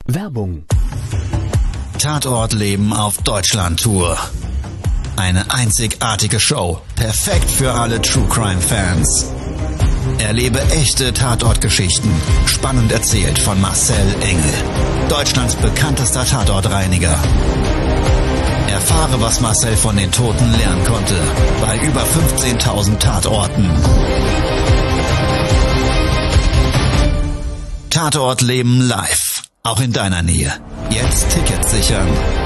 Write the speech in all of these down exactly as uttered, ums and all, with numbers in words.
Werbung. Tatortleben auf Deutschland-Tour. Eine einzigartige Show, perfekt für alle True-Crime-Fans. Erlebe echte Tatortgeschichten, spannend erzählt von Marcel Engel, Deutschlands bekanntester Tatortreiniger. Erfahre, was Marcel von den Toten lernen konnte, bei über fünfzehntausend Tatorten. Tatortleben live, auch in deiner Nähe. Jetzt Tickets sichern.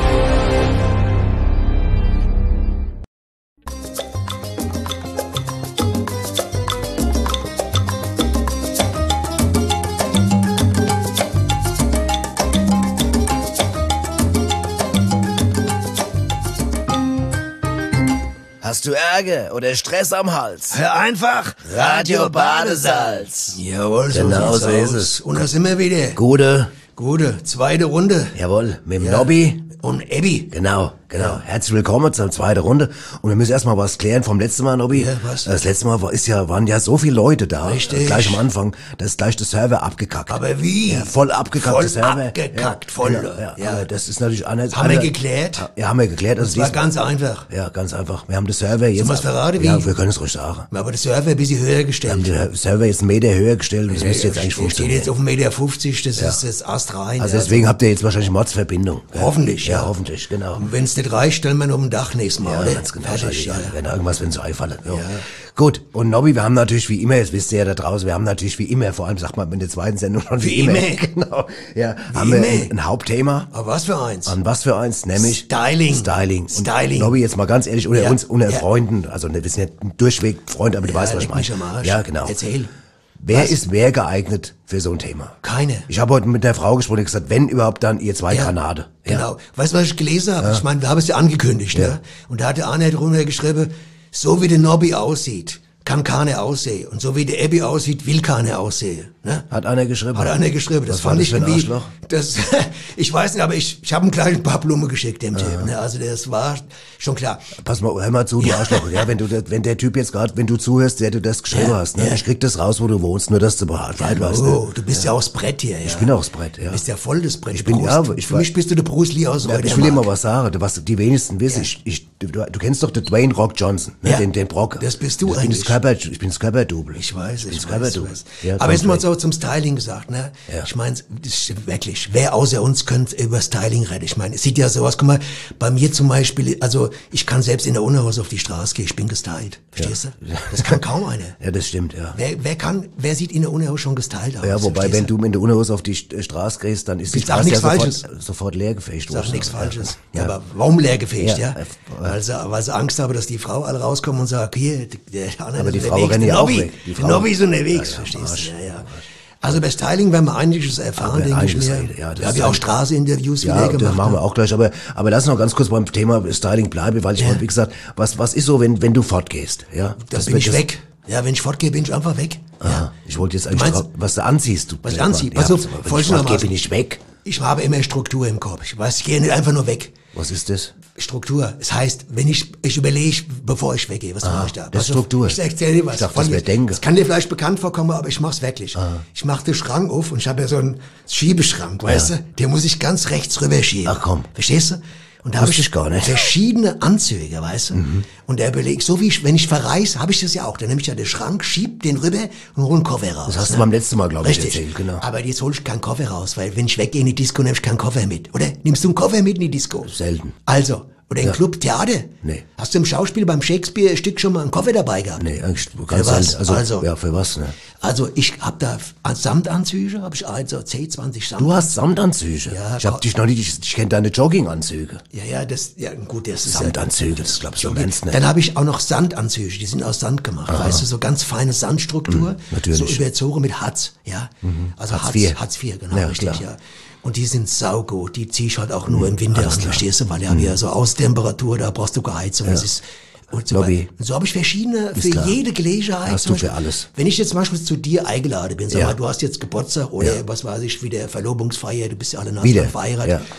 Hast du Ärger oder Stress am Hals? Hör einfach Radio Badesalz. Jawohl, so Genau sieht's so aus. ist es. Und da sind wir wieder. Gute. Gute, zweite Runde. Jawohl, mit dem Ja. Nobby. Und Abby. Genau, genau. Herzlich willkommen zur zweiten Runde. Und wir müssen erstmal was klären vom letzten Mal, Nobby. Ja, was? Das letzte Mal war, ist ja, waren ja so viele Leute da. Richtig. Gleich am Anfang, da ist gleich der Server abgekackt. Aber wie? Ja, voll abgekackt, Voll der Server. abgekackt, ja, voll. Genau, ja, Ja. Aber das ist natürlich anders. Haben wir geklärt? Ja, haben wir geklärt. Also Das war diesmal- ganz einfach. Ja, ganz einfach. Wir haben den Server jetzt. wir's verraten, wie? Ja, wir können es ruhig sagen. Wir haben den Server ein bisschen höher Wir gestellt. haben den Server jetzt einen Meter höher gestellt und das müsste jetzt eigentlich Der steht funktionieren. jetzt auf einen Meter fünfzig, das ist das Ast rein. Also deswegen habt ihr jetzt wahrscheinlich Mordsverbindung. gell? Hoffentlich, ja. ja. hoffentlich, genau. Und wenn es nicht reicht, stellen wir noch ein Dach nächstes Mal, Ja, oder? ganz genau. Fertig, Ja, ja. wenn irgendwas, wenn so einfallen. Ja. Gut, und Nobby, wir haben natürlich wie immer, das wisst ihr ja da draußen, wir haben natürlich wie immer, vor allem sagt man in der zweiten Sendung schon wie, Wie immer. immer. Genau. Ja, Wie haben wir immer. ein, ein Hauptthema. Aber was für eins? An was für eins? Nämlich Styling. Styling. Und Styling. Nobby, jetzt mal ganz ehrlich, unter Ja. uns, unter Ja. Freunden, also wir sind ja durchweg Freunde, aber du Ja, weißt, was ich leck mich meine. am Arsch. Ja, genau. Erzähl. Wer Was? ist wer geeignet für so ein Thema? Keine. Ich habe heute mit der Frau gesprochen und gesagt, wenn überhaupt, dann ihr zwei Ja, Granate. Ja. Genau. Weißt du, was ich gelesen habe? Ich meine, wir haben es ja angekündigt, Ja. ne? Und da hat der Arne drunter geschrieben, so wie der Nobby aussieht, kann keiner aussehen. Und so wie der Abby aussieht, will keiner aussehen. Ne? Hat einer geschrieben? Hat einer geschrieben. Das Was war fand das ich für ein irgendwie, Arschloch? das, ich weiß nicht, aber ich, ich habe ihm gleich ein paar Blumen geschickt, dem Typ. Ne? Also das war schon klar. Pass mal, hör mal zu, du Arschloch. Ja, wenn du, das- wenn der Typ jetzt gerade, wenn du zuhörst, der du das geschrieben Ja, hast, ne? ja. Ich krieg das raus, wo du wohnst, nur dass du Bescheid weißt. Oh, Ne? du bist ja. auch das Brett hier. Ja. Ich bin auch das Brett, ja. Du bist ja voll das Brett. Ich bin- Bruce. ja, aber ich Für war- mich bist du der Bruce Lee aus Ja, heute. ich will dir mal was sagen, du- was die wenigsten wissen. Ich, ich, du, du kennst doch den Dwayne Rock Johnson, ne? Ja. den, den Brock. Das bist du ich bin das eigentlich. Körper, ich bin das Körperdouble. Ich weiß, ich bin ich das weiß, Körperdouble. ich weiß. Ja, Aber jetzt mal komplett. so zum Styling gesagt, ne? Ja. Ich meine, das stimmt wirklich. Wer außer uns könnte über Styling reden? Ich meine, es sieht ja so aus, guck mal, bei mir zum Beispiel, also ich kann selbst in der Unterhose auf die Straße gehen, ich bin gestylt. Verstehst du? Das kann kaum einer. Ja, das stimmt, ja. Wer, wer kann, wer sieht in der Unterhose schon gestylt aus? Ja, wobei, verstehst wenn du mit der Unterhose auf die St- Straße gehst, dann ist die Ich sag Straße ja nichts sofort, Falsches. sofort leergefegt. Sag oder nichts so. Falsches. Ja. Ja, aber warum leergefegt, Ja, ja? äh, Weil sie, weil sie Angst haben, dass die Frau alle rauskommen und sagt, hier, der andere Aber ist die unterwegs, Frau rennt der ja auch Nobby, weg. Die Der Frau- Nobby ist unterwegs, Ja, ja, verstehst Arsch. du? Ja, ja. Also bei Styling werden wir einiges erfahren, Ja, denke ich einiges mir. reden, ja, das wir haben ist ja auch ein- Straßeninterviews Ja, wieder das gemacht. machen wir ne? auch gleich. Aber, aber lass noch ganz kurz beim Thema Styling bleiben, weil ich Ja. wollte, wie gesagt, was, was ist so, wenn, wenn du fortgehst? Ja, Da das bin wird ich das- weg. Ja, wenn ich fortgehe, bin ich einfach weg. Aha. Ja. Ich wollte jetzt eigentlich, meinst- drauf- was du anziehst. Du, Was ich anziehe? Ja, Pass auf, wenn ich folgendermaßen. fortgehe, bin ich weg. Ich habe immer Struktur im Kopf. Ich weiß, ich gehe nicht einfach nur weg. Was ist das? Struktur. Es heißt, wenn ich, ich überlege, bevor ich weggehe, was mache ich da? das ist Pass auf, Struktur. Ich erzähle dir was. Ich dachte, Von das wär mir. Denken. Das kann dir vielleicht bekannt vorkommen, aber ich mach's wirklich. Ich mache den Schrank auf und ich habe ja so einen Schiebeschrank, weißt du? Den muss ich ganz rechts rüber schieben. Ach, komm. Verstehst du? Und da habe Wusste ich ich gar nicht. verschiedene Anzüge, weißt du? Und der überlegt, so wie ich, wenn ich verreise, habe ich das ja auch. Dann nehme ich ja den Schrank, schieb den rüber und hole einen Koffer raus. Das hast ne? du beim letzten Mal, glaube ich, Richtig. erzählt. Genau. Aber jetzt hole ich keinen Koffer raus, weil wenn ich weggehe in die Disco, nehme ich keinen Koffer mit. Oder nimmst du einen Koffer mit in die Disco? Selten. Also, oder im Ja. Club Theater? Nee. Hast du im Schauspiel beim Shakespeare-Stück schon mal einen Koffer dabei gehabt? Nee, eigentlich ganz was? selten. Also, Also- ja, für was, ne? Also ich hab da Samtanzüge, habe ich also zehn, zwanzig Samt. Du hast Samtanzüge. Ja, ich hab komm. dich noch nicht, ich, ich kenne deine Jogginganzüge. Ja, ja, das, ja, gut, das ist Samtanzüge, das glaubst du ja, ganz nicht. Dann habe ich auch noch Sandanzüge, die sind aus Sand gemacht, weißt du, so ganz feine Sandstruktur, Mhm, natürlich. so überzogen mit Harz, ja, also Hartz Hartz, vier. Hartz vier, genau, Ja, richtig, klar. ja. Und die sind saugut, die zieh ich halt auch nur im Winter alles an, klar. verstehst du, weil die haben ja so Austemperatur, da brauchst du keine Heizung, das ist, und so, Lobby. und so habe ich verschiedene, für klar. jede Gelegenheit. Hast zum du für Beispiel, alles. Wenn ich jetzt zum Beispiel zu dir eingeladen bin, sag Ja. mal, du hast jetzt Geburtstag oder Ja. was weiß ich, wieder Verlobungsfeier, du bist ja alle nach Wieder, verheiratet. ja.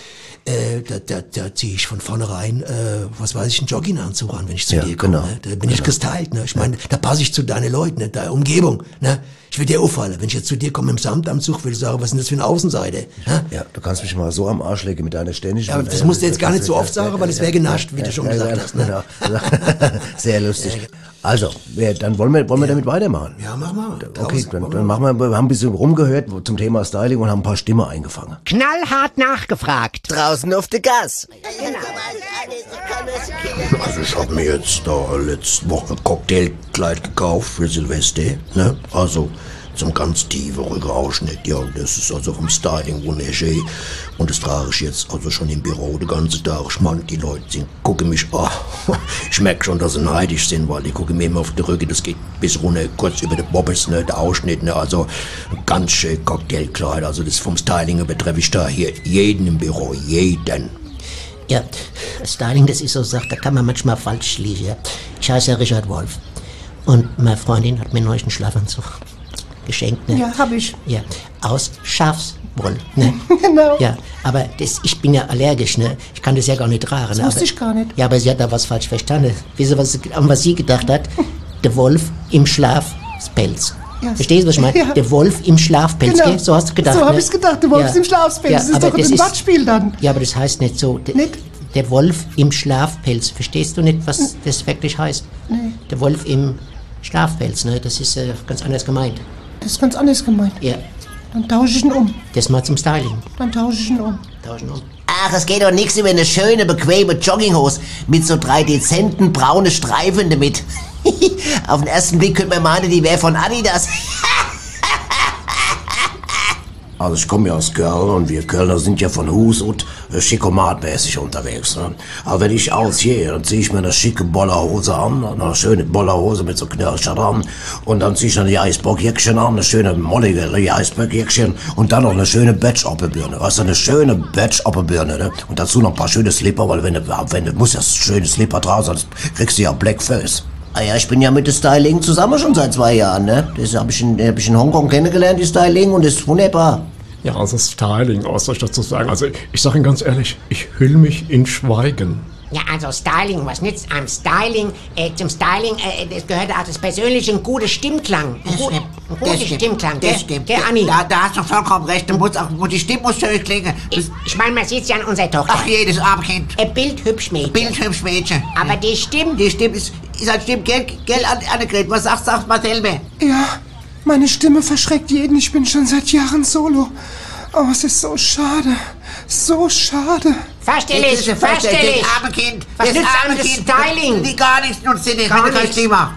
äh, da, da, da ziehe ich von vornherein, äh, was weiß ich, einen Jogginganzug an, wenn ich zu Ja, dir komme. genau. Ne? Da bin ich gestylt, ne? Ich meine, da passe ich zu deinen Leuten, ne? Deiner Umgebung, ne? Ich will dir auffallen, wenn ich jetzt zu dir komme im Samtanzug, will ich sagen, was ist denn das für eine Außenseite? Ne? Ja, du kannst mich mal so am Arsch legen mit deiner ständigen... Ja, aber das musst du jetzt gar nicht so oft sagen, weil es wäre genascht, wie du schon gesagt hast. Ne? Genau. Sehr lustig. Also, wir, dann wollen wir, wollen wir damit weitermachen. Ja, mach mal. Okay, dann, dann machen wir, wir haben ein bisschen rumgehört zum Thema Styling und haben ein paar Stimmen eingefangen. Knallhart nachgefragt. Draußen auf der Gas. Also ich habe mir jetzt da letzte Woche ein Cocktailkleid gekauft für Silvester, ne? Also zum ganz tiefen Rückerausschnitt, ja, das ist also vom Styling wunderschön. Und das trage ich jetzt also schon im Büro den ganzen Tag. Ich meine, die Leute sind, gucken mich an. Ich merke schon, dass sie neidisch sind, weil die gucken mir immer auf die Rücken. Das geht bis runter, kurz über den Bobbes, ne, der Ausschnitt, ne, also ganz schön Cocktailkleid. Also das vom Styling betreffe ich da hier jeden im Büro, jeden. Ja, Styling, das ist so Sache, da kann man manchmal falsch liegen. Ja. Ich heiße ja Richard Wolf. Und meine Freundin hat mir neulich einen Schlafanzug geschenkt. Ne? Ja, hab ich. Ja, aus Schafswolle. Ne? Genau. Ja, aber das, ich bin ja allergisch, ne? Ich kann das ja gar nicht tragen. Das ne? wusste aber, ich gar nicht. Ja, aber sie hat da was falsch verstanden. Wisst ihr, was, sie- an was sie gedacht hat? Der Wolf im Schlafpelz. Ja. Verstehst du, was ich meine? Ja. Der Wolf im Schlafpelz, Genau. gell? So hast du gedacht, So ne? hab ich's gedacht, der Wolf ist im Schlafpelz. Das ist aber doch ein Wortspiel dann. Ja, aber das heißt nicht so. Der, Nicht? der Wolf im Schlafpelz. Verstehst du nicht, was das wirklich heißt? Nee. Der Wolf im Schlafpelz, ne? Das ist äh, ganz anders gemeint. Das ist ganz anders gemeint. Ja, Dann tausche ich ihn um. das mal zum Styling. Dann tausche ich ihn um. Tauschen um. Ach, es geht doch nichts über eine schöne, bequeme Jogginghose mit so drei dezenten braune Streifen damit. Auf den ersten Blick könnte man meinen, die wäre von Adidas. Also ich komme ja aus Köln und wir Kölner sind ja von Hus und äh, schickomatmäßig unterwegs. Ne? Aber wenn ich ausgehe, dann ziehe ich mir eine schicke Bollerhose an, eine schöne Bollerhose mit so Knirschen dran und dann ziehe ich dann die Eisbockjäckchen an, eine schöne mollige Eisbockjäckchen und dann noch eine schöne Batch-Oppelbirne. Weißt du, eine schöne Batch-Oppelbirne, ne? Und dazu noch ein paar schöne Slipper, weil wenn du, wenn du musst ja schöne Slipper tragen, sonst kriegst du ja Blackface. Ah ja, ich bin ja mit dem Styling zusammen schon seit zwei Jahren, ne? Das habe ich, in- hab ich in Hongkong kennengelernt, die Styling, und das ist wunderbar. Ja, also Styling, was soll ich dazu sagen? Also ich sage Ihnen ganz ehrlich, ich hülle mich in Schweigen. Ja, also Styling, was nützt einem Styling? Äh, zum Styling, äh, das gehört auch das persönliche, ein guter Stimmklang. Ein, gut, ein guter Stimmklang, gell? Das stimmt. Gell, Anni? Da, da hast du vollkommen recht. Du musst auch, die Stimme muss schön klingen. Ich, ich meine, man sieht's ja an unserer Tochter. Ach, jedes arme Kind. Ein bildhübsch Mädchen. Bildhübsch Mädchen. Aber die Stimme... Die Stimme ist, ist halt Stimme, gell, gell, An- Annegret? Was sagst du, mal selber? Ja, meine Stimme verschreckt jeden. Ich bin schon seit Jahren solo. Oh, es ist so schade. So schade. Verstell ich, verstell ich. Das arme Kind. Was das nützt arme einem das Kind. Styling? Die gar nichts nutzt dir nicht, Gar wenn du kein nichts. Stimme hast.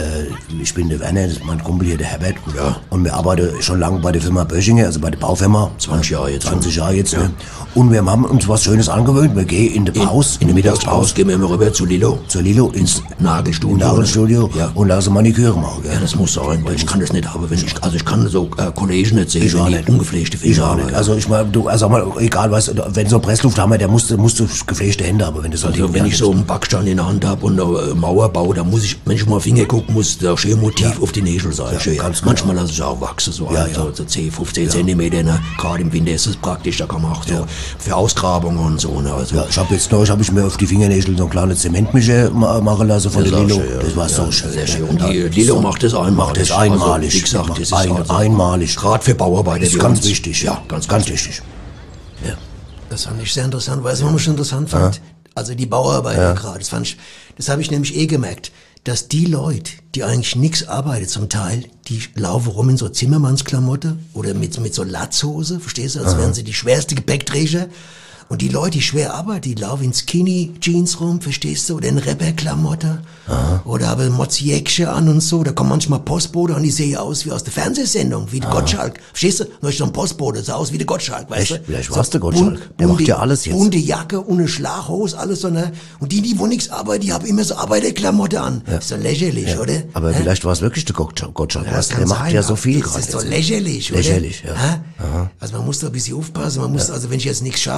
Äh, ich bin der Werner, das ist mein Kumpel hier, der Herbert. Ja. Und wir arbeiten schon lange bei der Firma Böchinger, also bei der Baufirma. zwanzig Jahre jetzt. zwanzig Jahre jetzt, ne? Und wir haben uns was Schönes angewöhnt. Wir gehen in die Pause, in, in die Mittagspause, gehen wir immer rüber zu Lilo. zur Lilo ins Nagelstudio. Nagelstudio Ja. und lassen Maniküre machen, Ja, gell? das muss sein, weil ich kann das nicht haben, wenn ich, also ich kann so äh, Kollegen nicht sehen, Ich auch wenn die nicht. ungepflegte Ich Finger auch haben. nicht. Also ich meine, du, also sag mal, egal was, wenn so ein Presslufthammer, der musst, du- musst du gepflegte Hände haben, wenn du so ein Also Ding wenn ich hast. so einen Backstein in der Hand habe und eine äh, Mauer baue, dann muss ich, wenn ich mal Finger gucke, muss der schön Motiv auf die Nägel sein. schön. ganz genau. Manchmal lasse ich auch wachsen, so, Ja, halt, ja. so, so zehn, fünfzehn Zentimeter. Ne? Gerade im Winter ist es praktisch, da kann man auch so für Ausgrabungen und so. Ne? Also, Ja, ich habe jetzt neulich, habe ich mir auf die Fingernägel so ein kleines Zementmischer ma- machen lassen von Das der ist auch Lilo. schön, ja. Das war so Ja, schön. sehr ne? schön. Und Ja, die Lilo so. macht das einmalig. Macht das einmalig. Also, wie gesagt, Macht das ist ein, also, einmalig. Gerade für Bauarbeiter. Das ist wie ganz uns. wichtig. Ja, ganz, ganz wichtig. Das fand ich sehr interessant, weil es immer schon interessant fand. Also die Bauarbeiter gerade, das fand ich, das habe ich nämlich eh gemerkt, dass die Leute, die eigentlich nichts arbeiten zum Teil, die laufen rum in so Zimmermannsklamotte oder mit, mit so Latzhose, verstehst du, als wären sie die schwerste Gepäckträger. Und die Leute, die schwer arbeiten, die laufen in Skinny-Jeans rum, verstehst du, oder in Rapper-Klamotte. Oder haben Motzjäckchen an und so. Da kommen manchmal Postbote und die sehen aus wie aus der Fernsehsendung, wie der Gottschalk. Verstehst du? Neulich so ein Postbote, sah aus wie der Gottschalk, weißt Echt? du? Vielleicht So war's der Gottschalk. bunt- Der macht bunte- ja alles jetzt. Bunte Jacke und eine Schlaghose, alles so, ne? Und die, die wo nichts arbeiten, die haben immer so Arbeiterklamotte an. Ist so lächerlich, oder? Aber Hä? vielleicht war es wirklich der Gottschalk. Gottschalk. Ja, das weißt du, kann der macht sein, ja so aber viel Das ist gerade. doch lächerlich, oder? Lächerlich, ja. Hä? Also man muss da ein bisschen aufpassen. Man muss, also wenn ich jetzt nichts schaffe oder so,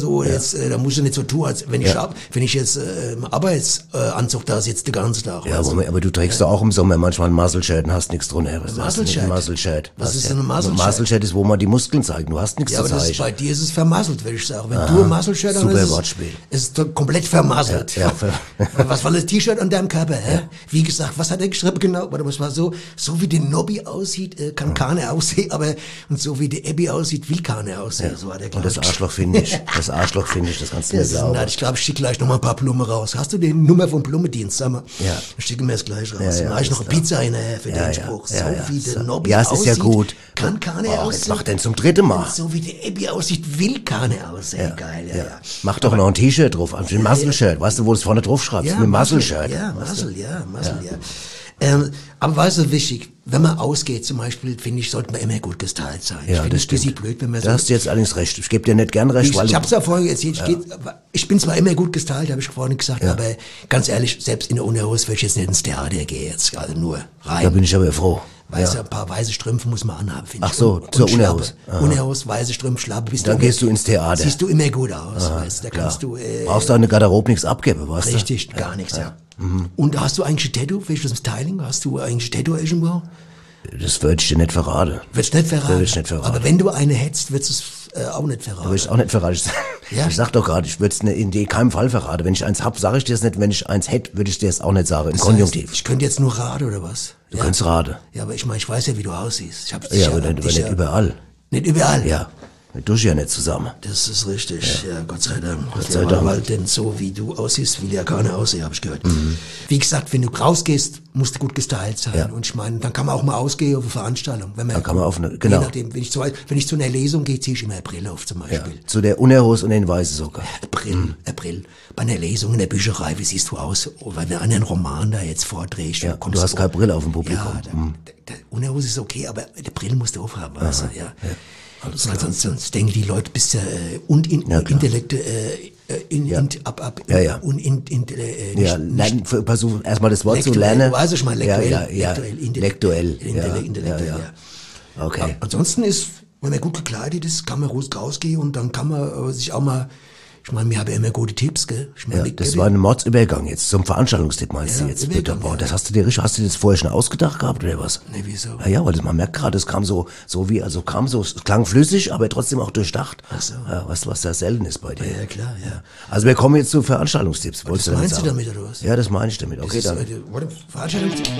so, jetzt, äh, da musst du nicht so tun, als wenn ich, Ja. ab, wenn ich jetzt äh, im Arbeitsanzug da sitze den ganzen Tag. Ja, weißt du? aber, aber du trägst doch auch im Sommer manchmal ein Muscle-Shirt und hast nichts drunter. Was Ein Muscle-Shirt? Ein Muscle-Shirt. Was ist ja. denn ein Muscle-Shirt? Ein Muscle-Shirt ist, wo man die Muskeln zeigt. Du hast nichts Ja, zu aber das zeigen. ist, bei dir ist es vermasselt, würde ich sagen. Wenn Aha. du ein Muscle-Shirt hast, Super ist es, Wortspiel. ist es doch komplett vermasselt. Ja, ja, ver- Was war das T-Shirt an deinem Körper? Hä? Wie gesagt, was hat er geschrieben genau? Warte mal, es war so, so wie der Nobby aussieht, äh, kann keiner aussehen, aber und so wie der Abby aussieht, will keiner aussehen. So hat er, Und glaub das ich. Arschloch finde ich. Das Arschloch finde ich, das kannst du mir Das ist, glauben. na, ich glaube, ich schicke gleich noch mal ein paar Blumen raus. Hast du die Nummer vom Blumendienst? Sag mal. Ja. Dann schicken wir es gleich raus. Ja, ja, Dann mache ich noch alles eine klar. Pizza hinterher für Ja, den ja. Spruch. Ja, so ja. wie der So. Nobby Ja, es ist ja aussieht, gut. kann keiner Oh, aussehen. jetzt mach den zum dritten Mal. So wie der Abby aussieht, will keiner aussehen. Geil, ja, ja. Mach doch noch ein T-Shirt drauf, ein Muscle-Shirt. Weißt du, wo du es vorne drauf schreibst? Ja, Mit Muscle, Muscle-Shirt. Ja, Muscle, ja, Muscle, ja. Ähm, aber weißt du, wichtig, wenn man ausgeht zum Beispiel, finde ich, sollte man immer gut gestylt sein. ich Ja, finde das es ein bisschen stimmt. blöd, wenn man Da so... hast du jetzt allerdings recht. Ich gebe dir nicht gern recht, Ich, weil ich du- hab's ja vorhin erzählt, ich, Ja. geht, ich bin zwar immer gut gestylt, habe ich vorhin gesagt, Ja. aber ganz ehrlich, selbst in der Unterhose würde ich jetzt nicht ins Theater gehen, jetzt also nur rein. Da bin ich aber froh. Weißt du, Ja. ein paar weiße Strümpfe muss man anhaben, finde Ach ich. so, Und- zur und Schlappe. Unterhose. Aha. Unterhose, weiße Strümpfe, Schlappe. Bist Dann du, gehst du ins Theater. Siehst du immer gut aus, Aha, weißt du, da klar. kannst du... Äh, Brauchst du an der Garderobe nichts abgeben, weißt du? Richtig, gar nichts, ja. Mhm. Und hast du eigentlich ein Tattoo? Willst du das Styling? Hast du eigentlich ein Tattoo irgendwo? Das würde ich dir nicht verraten. Würdest du nicht verraten? Würde ich nicht verraten. Aber wenn du eine hättest, würdest du es äh, auch nicht verraten. Da würde ich auch nicht verraten. Ich, Ja? ich sag doch gerade, ich würde es in de- keinem Fall verraten. Wenn ich eins hab, sage ich dir das nicht. Wenn ich eins hätte, würde ich dir das auch nicht sagen. Im Das Konjunktiv. heißt, ich könnte jetzt nur raten, oder was? Du ja. könntest raten. Ja, aber ich meine, ich weiß ja, wie du aussiehst. Ich hab's Ja, aber nicht, aber nicht überall. Nicht überall? Ja. Wir duschen ja nicht zusammen. Das ist richtig, ja, Gott sei Dank. Gott sei Ja, Dank. Weil denn so wie du aussiehst, will ja keiner aussehen, habe ich gehört. Mhm. Wie gesagt, wenn du rausgehst, musst du gut gestylt sein. Ja. Und ich meine, dann kann man auch mal ausgehen auf eine Veranstaltung. Wenn man, Dann kann man auf eine- genau. Je nachdem, wenn ich zu, wenn ich zu einer Lesung gehe, ziehe ich immer eine Brille auf zum Ja. Beispiel. Zu der Unterhose und den weißen Socken. April, April. Bei einer Lesung in der Bücherei, wie siehst du aus? Oder wenn du einen Roman da jetzt vorträgst. Ja, und kommst du hast keine Brille auf dem Publikum. Ja, da, Mhm. der, der Unterhose ist okay, aber die Brille musst du aufhaben, weißt du, ja. Sonst, sonst, sonst denken die Leute, bist ja äh, und in, Ja, klar. Intellekte, äh, äh, in, Ja. in, ab, ab, Ja, ja. und in, in, äh, Ja, nicht, lernen, versuch erstmal das Wort zu Lektuell, lernen. du weißt, ich meine, lektuell, Ja, ja, ja. lektuell, intellekt- Lektuell. intellekt- Ja, intellektuell, ja, ja. Okay. Ansonsten ist, wenn man gut gekleidet ist, kann man ruhig rausgehen und dann kann man äh, sich auch mal, ich meine, wir haben ja immer gute Tipps, gell? Ich meine, Ja, wir- das wir- war ein Mordsübergang jetzt zum Veranstaltungstipp, meinst Ja, du jetzt? Übergang, Boah, ja. das hast du dir richtig, hast du dir das vorher schon ausgedacht gehabt oder was? Nee, wieso? Ja, ja, weil das, man merkt gerade, es kam so, so wie, also kam so, es klang flüssig, aber trotzdem auch durchdacht. Ach so. Ja, weißt du, was da selten ist bei dir? Ja, klar, ja. Also wir kommen jetzt zu Veranstaltungstipps. Wolltest Das du meinst du sagen? damit, oder was? Ja, das meine ich damit. Okay, Das ist, dann. äh, warte, Veranstaltungstipps.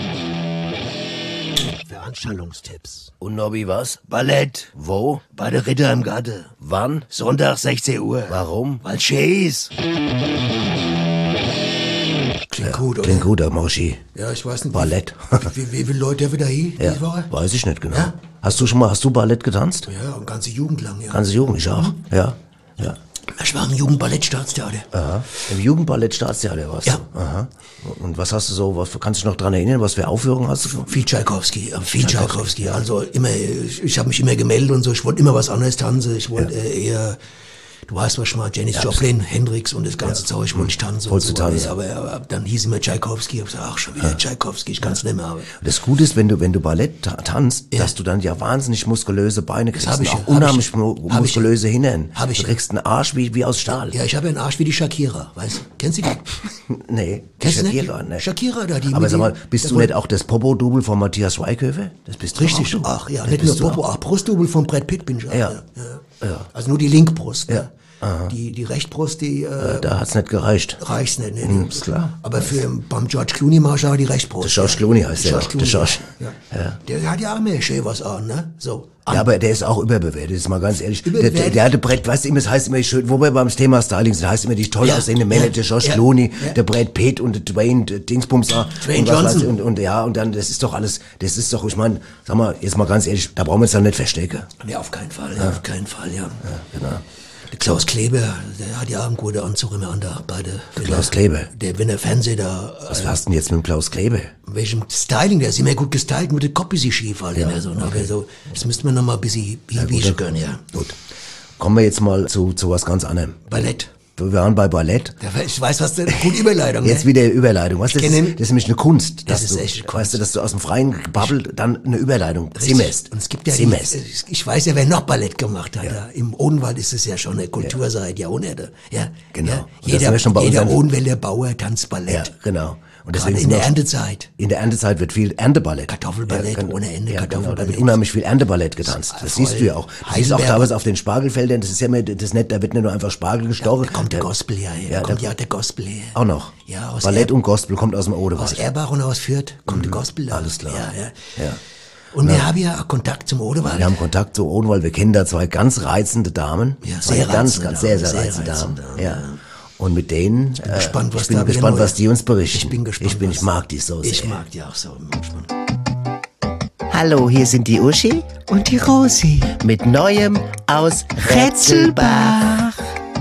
Veranstaltungstipps. Und Nobby, was? Ballett. Wo? Bei der Ritter im Garten. Wann? Sonntag sechzehn Uhr. Warum? Weil schön ist. Klingt gut, oder? Klingt gut, da mach ich hier. Ja, ich weiß nicht. Ballett. Wie, wie, wie viele Leute dürfen da hin Ja, diese Woche? weiß ich nicht genau. Ja? Hast du schon mal, hast du Ballett getanzt? Ja, eine ganze Jugend lang, ja. Ganze Jugend, ich auch. Ja, ja. Ich war im Jugendballettstaatstheater. Aha. Im Jugendballett Staatstheater warst Ja. du? Aha. Und was hast du so, was, kannst du dich noch dran erinnern, was für Aufführungen hast du? Viel Tschaikowski, äh, viel Tschaikowski. Also immer, ich, ich habe mich immer gemeldet und so. Ich wollte immer was anderes tanzen. Ich wollte äh, eher, du weißt was ich mal, Janis Ja. Joplin, Hendrix und das ganze Zeug. Ich wollte nicht tanzen. Wolltest und du so. tanzen? Aber, aber, aber dann hieß immer Tschaikowski. Ich hab gesagt, ach schon wieder Tschaikowski, ich kann's nicht mehr. Aber Das Gute ist, wenn du, wenn du Ballett ta- tanzt, dass du dann ja wahnsinnig muskulöse Beine kriegst. hab ich und ja, auch hab unheimlich ich- mu- hab ich- muskulöse Hintern. hab ich Du ja. kriegst einen Arsch wie, wie aus Stahl. ja, ich habe ja einen Arsch wie die Shakira, weißt du? Kennst du die? Nee, Kennst du nicht? Shakira, ne. Shakira da, die Aber mit sag mal, dem- bist der du wohl- nicht auch das Popo-Double von Matthias Schweighöfer? Das bist du Richtig, auch. ach ja, Das nicht nur bist du Popo, auch. auch Brustdouble von Brad Pitt bin ich auch. Ja. Ja. Ja. Also nur die Linkbrust. Ja. Ne? Die, die Rechtbrust, die äh, Da hat's nicht gereicht. reicht's nicht. Ne? Hm, ist klar. Aber für, beim George Clooney mach ich auch die Rechtbrust. Der George Clooney heißt der George auch, der Clooney. George. Ja. Ja. Der hat ja auch mehr schön was an, ne? So. An. Ja, aber der ist auch überbewertet, ist mal ganz ehrlich. Der, der, Überbewertet? der hatte Brett, weißt du immer, es heißt immer schön, wo wir beim Thema Styling sind, heißt immer die toll Ja, aussehende Männer, ja, der George ja, Clooney, ja. der Brad Pitt und der Dwayne der Dingsbums da. Dwayne und was weiß Johnson. ich, Und, und ja, und dann, das ist doch alles, das ist doch, ich meine, sag mal, jetzt mal ganz ehrlich, da brauchen wir uns dann nicht verstecken. Nee, auf keinen Fall, ja. auf keinen Fall, ja. Genau. Der Klaus Kleber, der hat ja auch einen guten Anzug immer an da, beide. Wenn Klaus er- Kleber? Der, wenn der Fernseher da, Was hast du denn jetzt mit dem Klaus Kleber? welchem Styling, der ist immer gut gestylt, nur der Kopf ist schief halt immer so. ne? Aber so, das müsste man noch mal ein bisschen hinbiegen können, ja. Gut. Kommen wir jetzt mal zu, zu was ganz anderem. Ballett. wir waren bei Ballett. Ja, ich weiß, was eine gute Überleitung Jetzt ne? wieder Überleitung. Weißt, das, ist, das ist nämlich eine Kunst. Das dass ist du, echt Kunst. Weißt du, dass du aus dem freien Gebabbel dann eine Überleitung Richtig. zimmerst. Und es gibt ja, die, zimmerst. ich weiß ja, wer noch Ballett gemacht hat. Ja. Da. Im Odenwald ist es ja schon eine Kultur ja. seit Jahrhunderte. Ja, genau. Ja. Und das Jeder, schon bei jeder unseren- Odenwälder Bauer tanzt Ballett. Ja, genau. Und Gerade deswegen in sind der auch- Erntezeit. In der Erntezeit wird viel Ernteballett. Kartoffelballett ja, ohne Ende, Ja, genau, da Kartoffelballett. wird unheimlich viel Ernteballett getanzt. Das Voll. siehst du ja auch. Du siehst auch Heidelberg. teilweise auf den Spargelfeldern, das ist ja immer, das ist nicht, da wird nicht nur einfach Spargel gestochen. Da kommt der Gospel ja her. Ja, Da kommt da- ja der Gospel her. Auch noch. Ja, aus Ballett Er- und Gospel kommt aus dem Aus Odewald. Erbach und aus Fürth kommt der Gospel da. Alles klar. Ja, ja. Ja. Und wir haben ja auch Kontakt zum Odewald. Wir haben Kontakt zu Odenwald, wir kennen da zwei ganz reizende Damen. Ja, Zwei sehr ganz, reizende ganz sehr, sehr Damen, reizende sehr Damen. reizende Ja. Und mit denen, ich bin gespannt, was ich bin da wieder gespannt, neu- was die uns berichten. Ich bin gespannt, Ich bin, ich was- mag die so sehr. Ich mag die auch so. Hallo, hier sind die Uschi Und die Rosi. mit Neuem aus Rätselbach.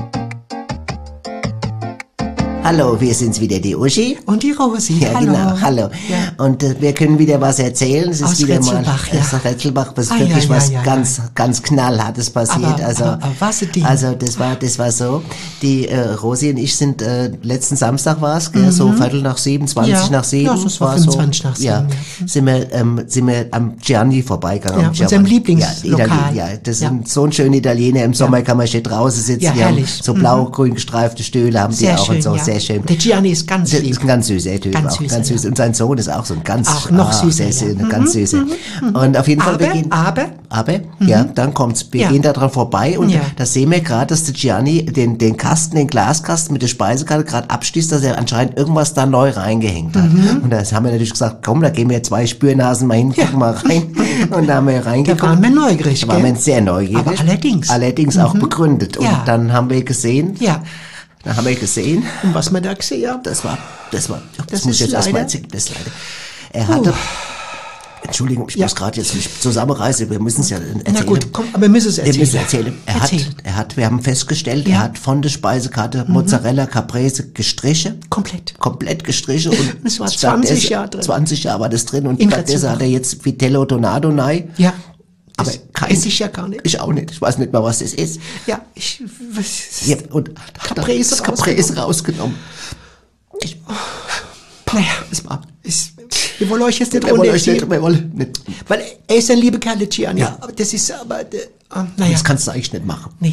Hallo, wir sind's wieder, die Uschi. Und die Rosi. Ja, Hallo. genau, hallo. Ja. Und äh, wir können wieder was erzählen. Es ist Aus wieder Rätselbach, mal ja. aus Rätselbach, was Ah, wirklich ja, was ja, ja, ganz, ja. ganz knallhartes passiert. Aber- also, aber- aber was ein Ding. also das war, das war so. Die äh, Rosi und ich sind äh, letzten Samstag war's, gell, so Viertel nach sieben, zwanzig Ja. nach sieben. Ja, so es war war fünfundzwanzig nach sieben, Ja, ja. sind wir, ähm, sind wir am Gianni vorbeigegangen. Ja, am unserem Giovanni. Lieblingslokal. Ja, Italien, ja, das ist Ja. ein, so ein schöner Italiener. Im Sommer kann man schön draußen sitzen. Ja, die haben herrlich. so Mhm. blau-grün gestreifte Stühle haben Sehr die auch schön, und so, ja. sehr schön. Der Gianni ist ganz Das lieb. ist ein ganz süßer Typ, Ganz auch süßer, ganz süß. ja. Und sein Sohn ist auch so ein ganz, Auch noch ah, süßer, sehr, ja. sehr, ganz süßer. Und auf jeden Fall, Aber, wir gehen, aber, aber, ja, dann kommt's. Wir Ja. gehen da dran vorbei und Ja. da sehen wir gerade, dass der Gianni den, den Kasten, den Glaskasten mit der Speisekarte gerade abschließt, dass er anscheinend irgendwas da neu reingehängt hat. Mhm. Und da haben wir natürlich gesagt, komm, da gehen wir zwei Spürnasen mal hin, gucken mal rein. Und da haben wir reingeguckt. Da waren wir neugierig, Da waren wir gell? sehr neugierig. Aber allerdings. Allerdings auch begründet. Und Ja. dann haben wir gesehen, ja. dann haben wir gesehen, Und was wir da gesehen haben, das war, das war, das, Das muss ich ist jetzt erstmal leider- erzählen, das ist leider. Er hatte, Entschuldigung, ich Ja. muss gerade jetzt mich zusammenreißen, wir müssen es ja erzählen. na gut, komm, aber wir müssen es Wir erzählen. müssen erzählen. Er Erzähl. hat, er hat, wir haben festgestellt, Ja. er hat von der Speisekarte Mozzarella Caprese gestrichen. Komplett. Komplett gestrichen und Es war stattdessen- zwanzig Jahre drin. zwanzig Jahre war das drin und In stattdessen Rätselbach. hat er jetzt Vitello Donato rein. Ja. Aber Das kein- esse ich ja gar nicht. Ich auch nicht. Ich weiß nicht mal, was das ist. Ja, ich, was, Ja, und hat dann Caprese das Caprese rausgenommen. ich, naja, Es war, ist, wir wollen euch jetzt nicht wir wollen euch runterziehen. nicht, wir wollen nicht. Weil er ist ein lieber Kerl, der Gianni. Ja. Aber das ist aber, äh, äh, naja. Das kannst du eigentlich nicht machen. Nee.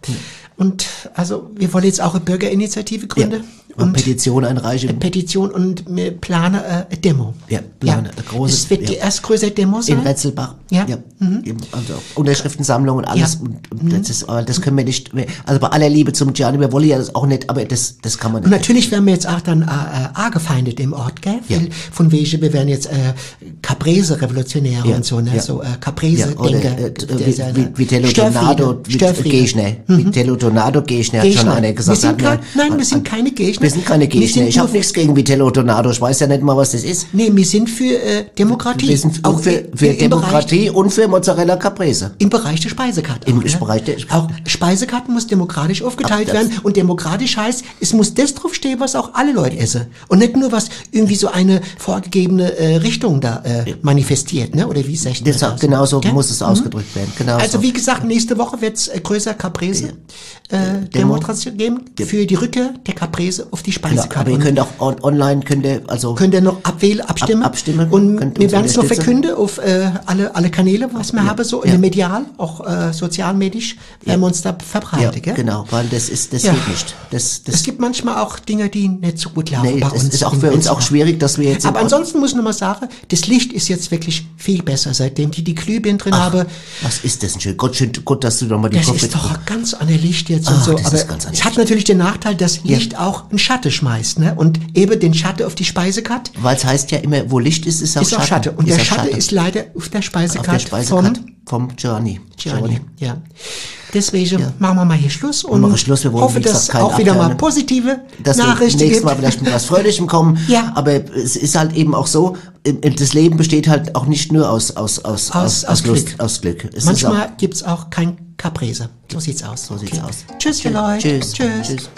Und also wir wollen jetzt auch eine Bürgerinitiative gründen. Und Und Petition einreichen. eine Petition und wir planen äh, eine Demo. Ja, planen eine große- Es wird die ja. erstgrößere Demo sein. In Retzelbach. Ja. Eben, Also Unterschriftensammlung und alles. Ja. Und, und das ist, aber das können wir nicht. Also bei aller Liebe zum Gianni, wir wollen ja das auch nicht, aber das, das kann man Und nicht. natürlich werden wir jetzt auch dann äh, äh, angefeindet im Ort, gell? Ja. Weil von wegen, wir werden jetzt äh, Caprese-Revolutionäre Ja. und so, ne? Ja. So äh, Ja, Caprese-Denker. oder äh, Der- wie- der- wie- Vitello Donato Gegner. Vitello Donato Gegner, hat schon Gegner. einer gesagt. Wir sind hat mir- kein- nein, wir hat- sind keine Gegner. Wir sind keine Wir Gegner. sind Ich habe nur- nichts gegen Vitello Donato. Ich weiß ja nicht mal, was das ist. Nee, wir sind für äh, Demokratie. Wir sind auch für, im- für im Demokratie und für Mozzarella Caprese. Bereich, Im Bereich der Speisekarte. Im auch, ne? Bereich der- auch Speisekarte muss demokratisch aufgeteilt Ab- das- werden. Und demokratisch heißt, es muss das draufstehen, was auch alle Leute essen. Und nicht nur, was irgendwie so eine vorgegebene äh, Richtung da äh, manifestiert, ne? Oder wie sagt man Das, das? genau so Gell? muss es ausgedrückt werden. Genau Also so. wie gesagt, nächste Woche wird es äh, größer Caprese äh, Demo. Demonstration geben für die Rückkehr der Caprese auf die Genau, Speisekarte. aber ihr Und könnt auch on, online, könnt ihr, also könnt ihr noch abwählen, abstimmen. Ab- abstimmen. Und Könnt wir uns werden es noch unterstützen. verkünden auf äh, alle, alle Kanäle, was wir haben, so in Ja. der medial, auch äh, sozialmedisch, werden wir uns da verbreiten. ja, Gell? genau, weil das ist, das Ja. geht nicht. Das, das, Es gibt manchmal auch Dinge, die nicht so gut laufen nee, bei das uns. ist auch im für uns Prinzip. auch schwierig, dass wir jetzt. im Aber On- ansonsten muss ich noch mal sagen, das Licht ist jetzt wirklich viel besser, seitdem die die Glühbirnen drin Ach, habe. was ist das denn schön? Gott, schön, gut, dass du noch mal die Das Kopf ist doch ein ganz anderes Licht jetzt Ach, und so. das Aber ist ganz anders. es hat natürlich den Nachteil, dass Licht auch einen Schatten schmeißt, ne? Und eben den Schatten auf die Speisekarte Weil es heißt ja immer, wo Licht ist, ist auch ist Schatten. auch Schatten. Und Ist der auch Schatten Schatten. ist leider auf der auf Speisekarte, der Speisekarte vom vom Gianni. Gianni. Ja. Deswegen machen wir mal hier Schluss und machen Schluss. Wir wollen, hoffe, wie gesagt, dass keinen auch wieder mal abhören. positive Dass wir Nachrichten nächstes Mal gibt. vielleicht mit was Fröhlichem kommen. Ja. Aber es ist halt eben auch so, das Leben besteht halt auch nicht nur aus, aus, aus, Aus- aus, aus Lust, Glück. aus Glück. Es ist Manchmal gibt's auch kein Caprese. So sieht's aus. So sieht's aus. Tschüss, ihr Leute. Tschüss. Tschüss. Tschüss.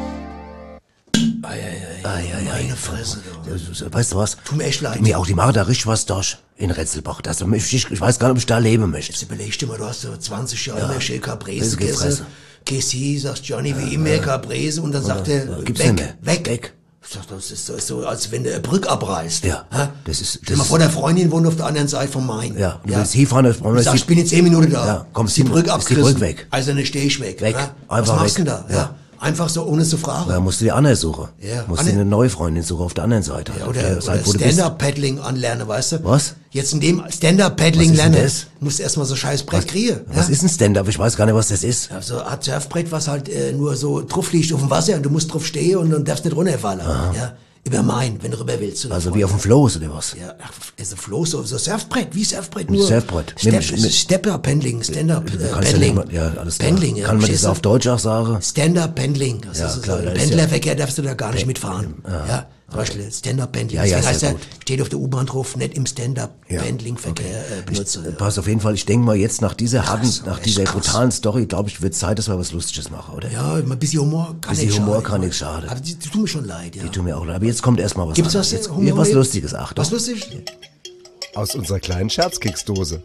Meine Fresse. Weißt du was? Tut mir echt leid. Mir auch, die machen da richtig was durch in Retzelbach. Das, ich, ich weiß gar nicht, ob ich da leben möchte. Jetzt überlegst du mal, du hast so zwanzig Jahre mehr schön das Caprese ist gegessen. gefressen. Kessie, sagt Johnny, wie immer, Caprese, und dann sagt er, Gibt's weg, nicht mehr. weg, Weg. Ich sag, das ist so, ist so, als wenn du eine Brücke abreißt. Ja, Hä? das ist- Stell mal das vor, der Freundin wohnt auf der anderen Seite vom Main. Ja, du willst hinfahren, das brauchen wir Ich sag, nicht- ich bin in zehn Minuten da. Ja, komm, ist die ist die- Brücke ist die abgerissen. Brücke weg. Also dann stehe ich weg. Weg. Hä? Einfach Was machst du weg. denn da? Ja. Einfach so, ohne zu fragen. Da musst du die andere suchen. Ja, Musst Anne- du eine neue Freundin suchen auf der anderen Seite. Ja, Auf oder, der oder Seite, wo du bist. Stand-Up-Paddling anlernen, weißt du? Was? Jetzt in dem Stand-Up-Paddling Was ist denn lernen, das? musst du erstmal so scheiß Brett kriegen. Was ja? ist ein Stand-Up? Ich weiß gar nicht, was das ist. Also hat Surfbrett, was halt äh, nur so drauf liegt auf dem Wasser und du musst drauf stehen und, und darfst nicht runterfallen. Ja? Über Main, wenn du rüber willst. oder Also so. wie auf dem Floß oder was? Ja, ach, also Floß, so, so Surfbrett, wie Surfbrett Ein nur. Surfbrett. Step, Mit- mit- Stepper-Pendling, Stand-Up, äh, Kannst du Paddling. nicht mal- ja, alles klar. Pendling, ja. Kann man das verstehst du? auf Deutsch auch sagen? Stand-Up-Pendling. Das Ja, ist klar, so, das ist Pendlerverkehr darfst du da gar nicht mitfahren. Ja, zum Beispiel Stand-Up-Pendling. Ja, ja, Deswegen ist ja heißt gut. er, steht auf der U-Bahn drauf, nicht im Stand-Up-Pendling-Verkehr äh, benutzen. Ich, pass auf jeden Fall, ich denke mal jetzt nach dieser harten, Krass, nach echt dieser krass. brutalen Story, glaube ich, wird Zeit, dass wir was Lustiges machen, oder? Ja, ein bisschen Humor kann Bisschen nicht Humor schaden. kann nicht schaden. Aber die, die tun mir schon leid, ja. Die tun mir auch leid. Aber jetzt kommt erstmal was Gibt's was, anderes. Jetzt, Humor ja, was mit- Lustiges, Achtung. Was lustig? Aus unserer kleinen Scherzkeksdose.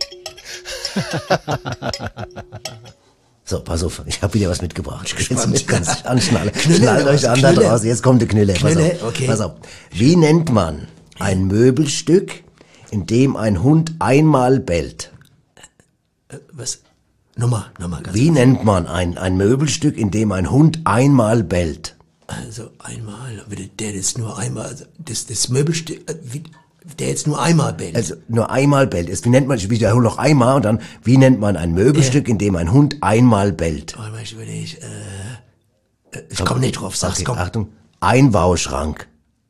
So, pass auf, ich habe wieder was mitgebracht. Ich gespannt. jetzt ganz anschnallen. Knüller Schnallt oder euch was? an da Knüller? draußen. Jetzt kommt der Knüller. Pass Knüller, auf. okay. Pass auf. Wie nennt man ein Möbelstück, in dem ein Hund einmal bellt? Äh, was? Nochmal, nochmal ganz Wie nennt man ein, ein Möbelstück, in dem ein Hund einmal bellt? Also einmal, aber der, der jetzt nur einmal, also das, das Möbelstück, äh, wie, der jetzt nur einmal bellt. Also nur einmal bellt. Wie nennt man, ich wiederhole noch einmal und dann, wie nennt man ein Möbelstück, in dem ein Hund einmal bellt? Warte mal, ich überlege, äh, äh, ich komme nicht drauf, sag's, Okay, komm. Achtung, Einbauschrank.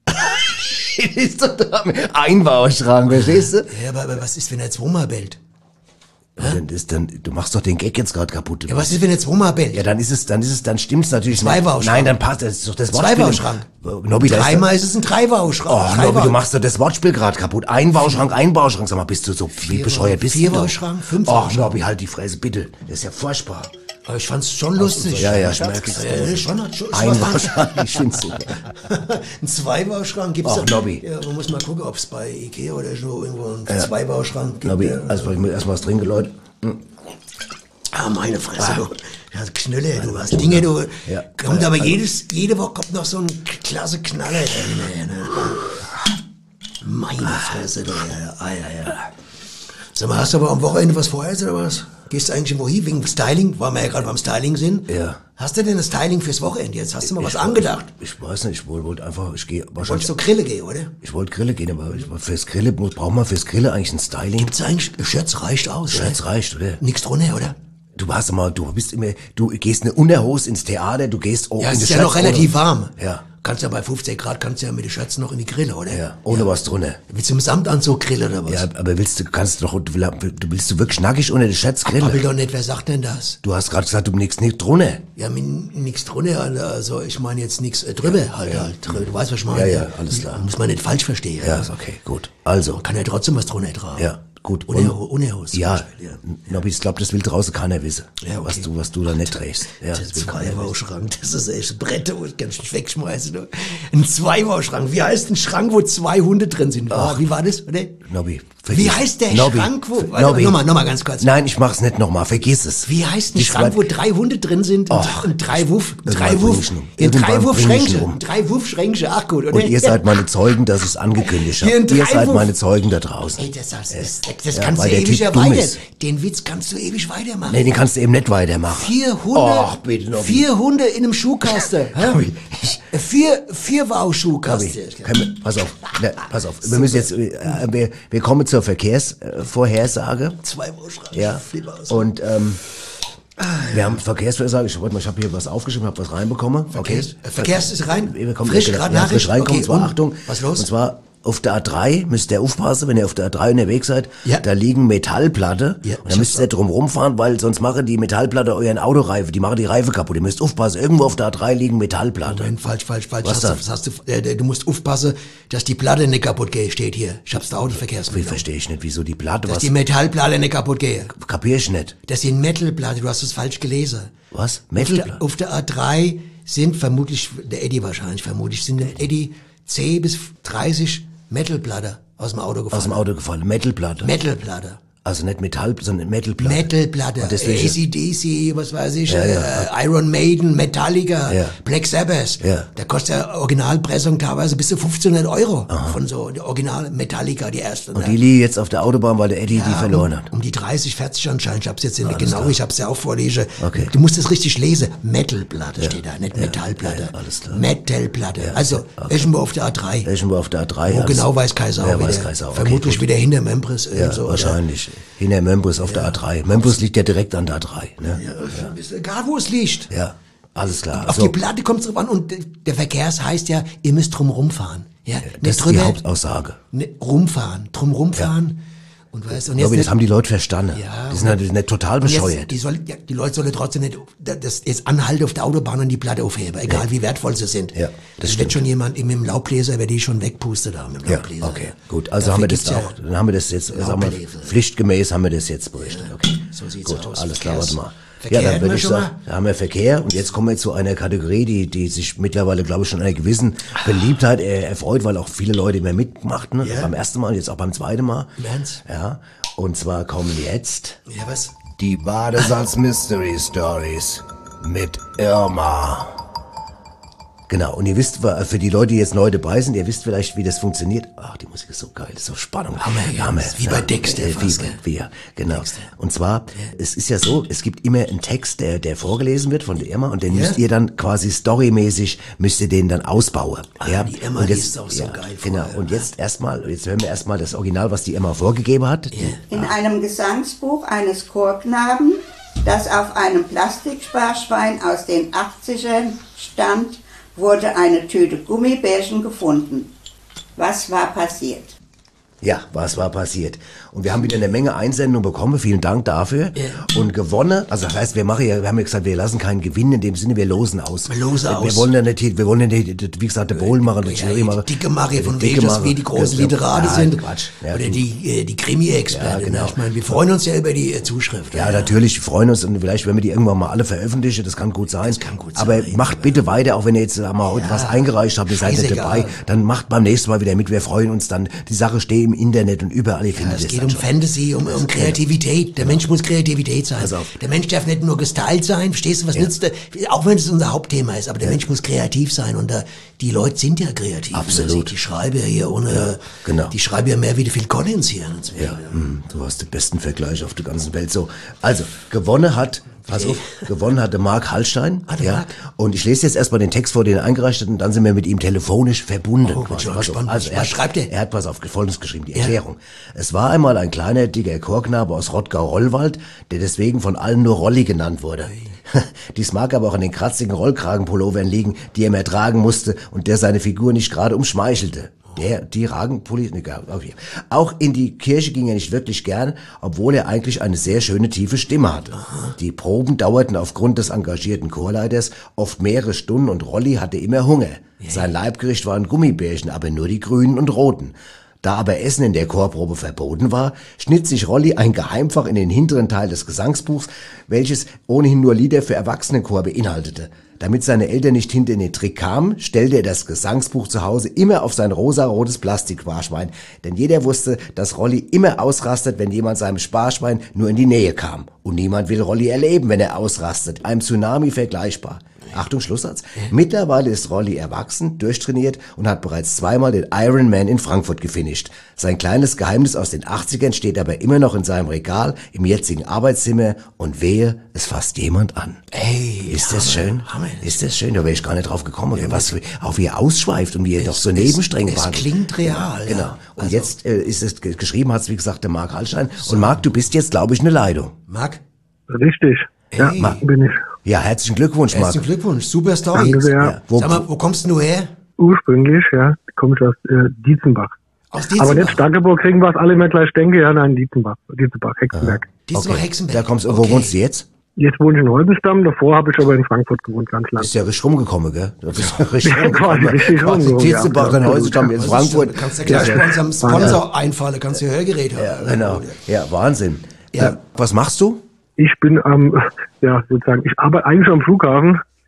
ist doch da, Einbauschrank, verstehst du? Ja, aber, aber was ist, wenn er zweimal bellt? Ja, dann ist dann, du machst doch den Gag jetzt gerade kaputt. Ja, was ist, wenn er zweimal bellt? Ja, dann ist es, dann ist es, dann stimmt's natürlich nicht. Zweibauschrank. Nein, dann passt, das ist doch das Wortspiel. Zweibauschrank. Nobby, da ist Dreimal ist es ein Dreibauschrank. Oh, Nobby, du machst doch das Wortspiel gerade kaputt. Einbauschrank, Einbauschrank. Sag mal, bist du so, wie Vierbau- bescheuert bist du Vierbauschrank, doch? Fünfbauschrank. Oh, Nobby, halt die Fresse, bitte. Das ist ja furchtbar. Aber ich fand's schon lustig. Ja, ja, ich merk's. Ja, schon, hat schon, schon Einbauschrank, ich find's super. Ein Zweibauschrank gibt's Ach, ja. Nobby. Ja, man muss mal gucken, ob es bei Ikea oder so irgendwo einen Ja. Zweibauschrank gibt. Nobby, ja. also ich muss erstmal was trinken, Leute. Ah, meine Fresse, du. Ja, Knülle, du hast Dinge, du. Ja. Kommt Ja, aber also- jedes, jede Woche kommt noch so ein klasse Knaller. Da, ne? Meine Fresse, du. Ja, ah, ja, ja. Sag mal, hast du aber am Wochenende was vor jetzt oder was? Gehst du eigentlich irgendwo hin wegen Styling? Weil wir ja gerade beim Styling sind. Ja. Hast du denn das Styling fürs Wochenende jetzt? Hast du mal was Ich- angedacht? Ich weiß nicht, ich wollte wollte einfach, ich gehe Du wahrscheinlich. wolltest zur Grille gehen, oder? Ich wollte Grille gehen, aber ich, fürs Grille muss- braucht man fürs Grille eigentlich ein Styling. Gibt's eigentlich, Shirts reicht aus, Shirts oder? reicht, oder? Nix drunter, oder? Du hast mal, du bist immer, du gehst eine Unterhose ins Theater, du gehst auch Ja, in es die ist ja noch Shirts relativ ohne- warm. Ja. Kannst ja bei fünfzehn Grad, kannst ja mit den Shirts noch in die Grille, oder? Ja, ohne was drunter. Willst du im Samtanzug grillen oder was? Ja, aber willst du, kannst doch, du du willst du wirklich nackig unter den Shirts Aber will grillen? doch nicht, wer sagt denn das? Du hast gerade gesagt, du nichts nicht drunter. Ja, mit nix drunter, also ich meine jetzt nix äh, drüber, halt, halt. Du weißt, was ich meine. Ja, ja, alles klar. Muss man nicht falsch verstehen. Ja, ist okay, gut. Also, Kann ja trotzdem was drunter tragen. ja, gut. Unerho- Unerhose zum Ja, Beispiel, ja. Nobby, ich glaube, das will draußen keiner wissen, Ja, okay. was du, was du da nicht trägst. Ja, Das das ist will ein keiner wissen. Zweibauschrank, das ist echt ein Brett, wo ich ganz nicht wegschmeißen. Du. Ein Zweibauschrank. Wie heißt ein Schrank, wo zwei Hunde drin sind? Ach. Wie war das, oder? Nobby, Wie vergiss- heißt der Nobby, Schrank, wo... ver- Warte, Nobby. nochmal, nochmal ganz kurz. Nein, ich mach's nicht nochmal, vergiss es. Wie heißt ein Die Schrank, zwei- wo drei Hunde drin sind und, Ach. und drei Wuff, Irgendwann drei bring Wuff, ich ihn um. ja, Irgendwann drei bring ich ihn Wuffschränkchen, um. drei Wuffschränkchen, ach gut, oder? Und ihr seid meine Zeugen, dass ich's angekündigt Hier habe. ein Ihr seid Dreiwurf. meine Zeugen da draußen. Ey, das, das, das, das Ja, kannst du weil der ewig Typ dumm erweitern. ist. Den Witz kannst du ewig weitermachen. Nee, den kannst du eben nicht weitermachen. Vier Hunde, Ach, bitte, Nobby. vier Hunde in einem Schuhkasten. hä? Nobby, ich- Vier, vier Wow-Schuhkasten. Können wir, pass auf, ne, pass auf. Wir müssen jetzt, äh, wir, wir kommen zur Verkehrsvorhersage. Zwei Wow-Schrank. Ja. Flipp aus. Und ähm, wir haben Verkehrsvorhersage. Ich wollte mal, ich habe hier was aufgeschrieben, habe was reinbekommen. Okay. Verkehrs- äh, Verkehrs ist rein? Wir kommen Frisch, ja, gerade ja, Nachricht? frisch reinkommen. Okay, und zwar, und? Achtung. Was los? Und zwar auf der A drei müsst ihr aufpassen, wenn ihr auf der A drei unterwegs seid. Ja. Da liegen Metallplatte. Ja, und da müsst ihr drum rumfahren, weil sonst machen die Metallplatte euren Autoreifen. Die machen die Reife kaputt. Ihr müsst aufpassen. Irgendwo auf der A drei liegen Metallplatte. Moment, falsch, falsch, falsch. Was hast dann? Du, was hast du, äh, du musst aufpassen, dass die Platte nicht kaputt geht, steht hier. Ich hab's der Wie Autoverkehrsmittel. verstehe ich nicht, wieso die Platte Dass was. die Metallplatte nicht kaputt geht. Kapier ich nicht. Das sind Metalplatte, du hast es falsch gelesen. Was? Auf Metalplatte? der, auf der A drei sind vermutlich, der Eddie wahrscheinlich vermutlich, sind dem Eddie zehn bis dreißig Metalplatte aus dem Auto gefallen. Aus dem Auto gefallen. Metalplatte. Metalplatte. Also nicht Metall, sondern Metalplatte. Metalplatte, Und deswegen- A C D C, was weiß ich, Ja, ja. äh, Iron Maiden, Metallica, Ja. Black Sabbath. Ja. Da kostet ja Originalpressung teilweise bis zu fünfzehnhundert Euro von so der Original Metallica, die erste. Und die liegen jetzt auf der Autobahn, weil der Eddie die verloren hat. Um die dreißig, vierzig anscheinend. Ich hab's jetzt nicht Alles genau, klar. ich hab's ja auch vorlesen. Okay. Du musst es richtig lesen. Metalplatte steht da, nicht Metallplatte. ja, alles klar. Metalplatte. Also, Eschenburg auf der A drei. Eschenburg auf der A drei. Wo alles- genau weiß Kaiser Ja, auch weiß wieder. Kaiser auch. Vermutlich Okay, wieder hinter Membris. Ja, so, wahrscheinlich. Hinter Membus auf der A drei. Membus liegt ja direkt an der A drei. Ne? Oder? Ist egal, wo es liegt. Ja, alles klar. Auf So, die Platte kommt es drauf an und der Verkehrs heißt ja, ihr müsst drum rumfahren. Ja, das nicht ist die drüber, Hauptaussage. ne, rumfahren, drum rumfahren. Und weißt du, und Ich glaube, nicht- das haben die Leute verstanden. Ja, die sind halt nicht total und jetzt, bescheuert. die, soll, ja, die Leute sollen trotzdem nicht das jetzt anhalten auf der Autobahn und die Platte aufheben, egal wie wertvoll sie sind. Ja, das das stimmt. wird schon jemand mit dem Laubbläser, wer die schon wegpustet haben. Mit dem Ja, Laubbläser. okay, gut. Also Dafür haben wir das gibt's ja auch, dann haben wir das jetzt, sagen wir, Laubbläser. pflichtgemäß haben wir das jetzt berichtet. Okay, So sieht's gut, aus. alles klar, warte mal. Verkehr Ja, dann hätten würde wir ich schon sagen, da haben wir Verkehr und jetzt kommen wir zu einer Kategorie, die, die sich mittlerweile, glaube ich, schon einer gewissen Beliebtheit äh, erfreut, weil auch viele Leute immer mitmachten, ne? Ja. Beim ersten Mal, jetzt auch beim zweiten Mal. Im Ernst? Ja, und zwar kommen jetzt Ja, was? die Badesalz Mystery Stories mit Irma. Genau, und ihr wisst, für die Leute, die jetzt neu dabei sind, ihr wisst vielleicht, wie das funktioniert. Ach, die Musik ist so geil, ist so Spannung. Hammer, ja, wie bei Dexter Äh, fast, Wie, gell? bei- wie, ja, genau. Und zwar, es ist ja so, es gibt immer einen Text, der, der vorgelesen wird von der Irma und den Ja? müsst ihr dann quasi storymäßig, müsst ihr den dann ausbauen. Ah, ja, die Irma, und die jetzt, ist auch so ja, geil Genau, vorher. und jetzt erstmal, jetzt hören wir erstmal das Original, was die Irma vorgegeben hat. In einem Gesangsbuch eines Chorknaben, das auf einem Plastiksparschwein aus den achtzigern stand, wurde eine Tüte Gummibärchen gefunden. Was war passiert? Ja, was war passiert? Und wir haben wieder eine Menge Einsendungen bekommen, vielen Dank dafür. Ja. Und gewonnen, also das heißt, wir machen ja, wir haben ja gesagt, wir lassen keinen Gewinn, in dem Sinne, wir losen aus. Wir losen Wir aus. wollen ja nicht, wir wollen ja nicht, wie gesagt, der Bowl machen, der Ja, Jury die machen. dicke Marie von Dicke wegen, dass Marie. wir die großen Ja, Literate ja, sind. Quatsch. Ja, Oder du- die, äh, die Krimi-Experten. Ja, genau. Ich meine, wir freuen uns ja über die äh, Zuschrift. Ja, natürlich, wir freuen uns und vielleicht werden wir die irgendwann mal alle veröffentlichen, das kann gut sein. Das kann gut aber sein, macht bitte weiter, auch wenn ihr jetzt äh, mal heute was eingereicht habt, ihr seid nicht scheißegal. dabei, dann macht beim nächsten Mal wieder mit, wir freuen uns dann. Die Sache steht im Internet und überall, ihr Ja, findet es es geht dann um schon. Fantasy, um, um Kreativität. Der Mensch muss Kreativität sein. Pass auf. Der Mensch darf nicht nur gestylt sein, verstehst du, was nützt der? Auch wenn es unser Hauptthema ist, aber der Mensch muss kreativ sein und äh, die Leute sind ja kreativ. Absolut. Die schreiben ja hier ohne, genau. die schreiben ja mehr wie Phil Collins hier. Ja, hm, du hast den besten Vergleich auf der ganzen Welt. So, also gewonnen hat, pass auf, gewonnen hatte Mark Hallstein. Ah, der ja. Mark. Und ich lese jetzt erstmal den Text vor, den er eingereicht hat, und dann sind wir mit ihm telefonisch verbunden. Oh, bin quasi. schon Pass auf. gespannt. Also er Was hat, schreibt er? Er hat was auf Folgendes geschrieben, die Erklärung. Es war einmal ein kleiner, dicker Chorknabe aus Rottgau-Rollwald, der deswegen von allen nur Rolli genannt wurde. Dies mag aber auch an den kratzigen Rollkragenpullovern liegen, die er mehr tragen musste und der seine Figur nicht gerade umschmeichelte. Der, die Ragenpulli, egal, okay. Auch in die Kirche ging er nicht wirklich gern, obwohl er eigentlich eine sehr schöne tiefe Stimme hatte. Die Proben dauerten aufgrund des engagierten Chorleiters oft mehrere Stunden und Rolli hatte immer Hunger. Sein Leibgericht waren Gummibärchen, aber nur die grünen und roten. Da aber Essen in der Chorprobe verboten war, schnitt sich Rolli ein Geheimfach in den hinteren Teil des Gesangsbuchs, welches ohnehin nur Lieder für Erwachsenenchor beinhaltete. Damit seine Eltern nicht hinter in den Trick kamen, stellte er das Gesangsbuch zu Hause immer auf sein rosarotes Plastiksparschwein. Denn jeder wusste, dass Rolli immer ausrastet, wenn jemand seinem Sparschwein nur in die Nähe kam. Und niemand will Rolli erleben, wenn er ausrastet. Einem Tsunami vergleichbar. Achtung, Schlusssatz. Mittlerweile ist Rolli erwachsen, durchtrainiert und hat bereits zweimal den Ironman in Frankfurt gefinisht. Sein kleines Geheimnis aus den achtzigern steht aber immer noch in seinem Regal im jetzigen Arbeitszimmer und wehe, es fasst jemand an. Ey, Ist das Hammer, schön? Hammer. Ist das schön? Da wäre ich gar nicht drauf gekommen. Ja, was, auch wie er ausschweift und wie er doch so Nebenstränge es war. klingt real, ja. Genau. Und Also- jetzt äh, ist es ge- geschrieben, hat es wie gesagt der Mark Hallstein. Und Mark, du bist jetzt, glaube ich, eine Leitung. Marc? Richtig. Ja, Hey. Marc. bin ich. Ja, herzlichen Glückwunsch, Mark. Herzlichen Glückwunsch, super Story. Danke sehr. Ja, wo, Sag mal, wo kommst du her? Ursprünglich, ja, komme ich aus äh, Dietzenbach. Aus Aber nicht Dietzenbach. Starkeburg kriegen wir es alle immer gleich denken, ja, nein, Dietzenbach, Dietzenbach, Hexenberg. Dietzenbach, okay. Hexenberg. Da kommst du, wo Okay. wohnst du jetzt? Jetzt wohne ich in Holzenstamm, davor habe ich aber in Frankfurt gewohnt, ganz lang. Ist ja richtig rumgekommen, gell? Du bist ja richtig Ja, rumgekommen. quasi richtig Quasi rumgekommen, Tietzenbach, ja. dann Ja, Häuserstamm, jetzt Also, Frankfurt. Du kannst ja gleich bei unserem Sponsor einfallen, kannst du Hörgerät haben. Ja, genau. Ja, Wahnsinn. Ja. Äh, was machst du? Ich bin am, ja, sozusagen, ich arbeite eigentlich am Flughafen,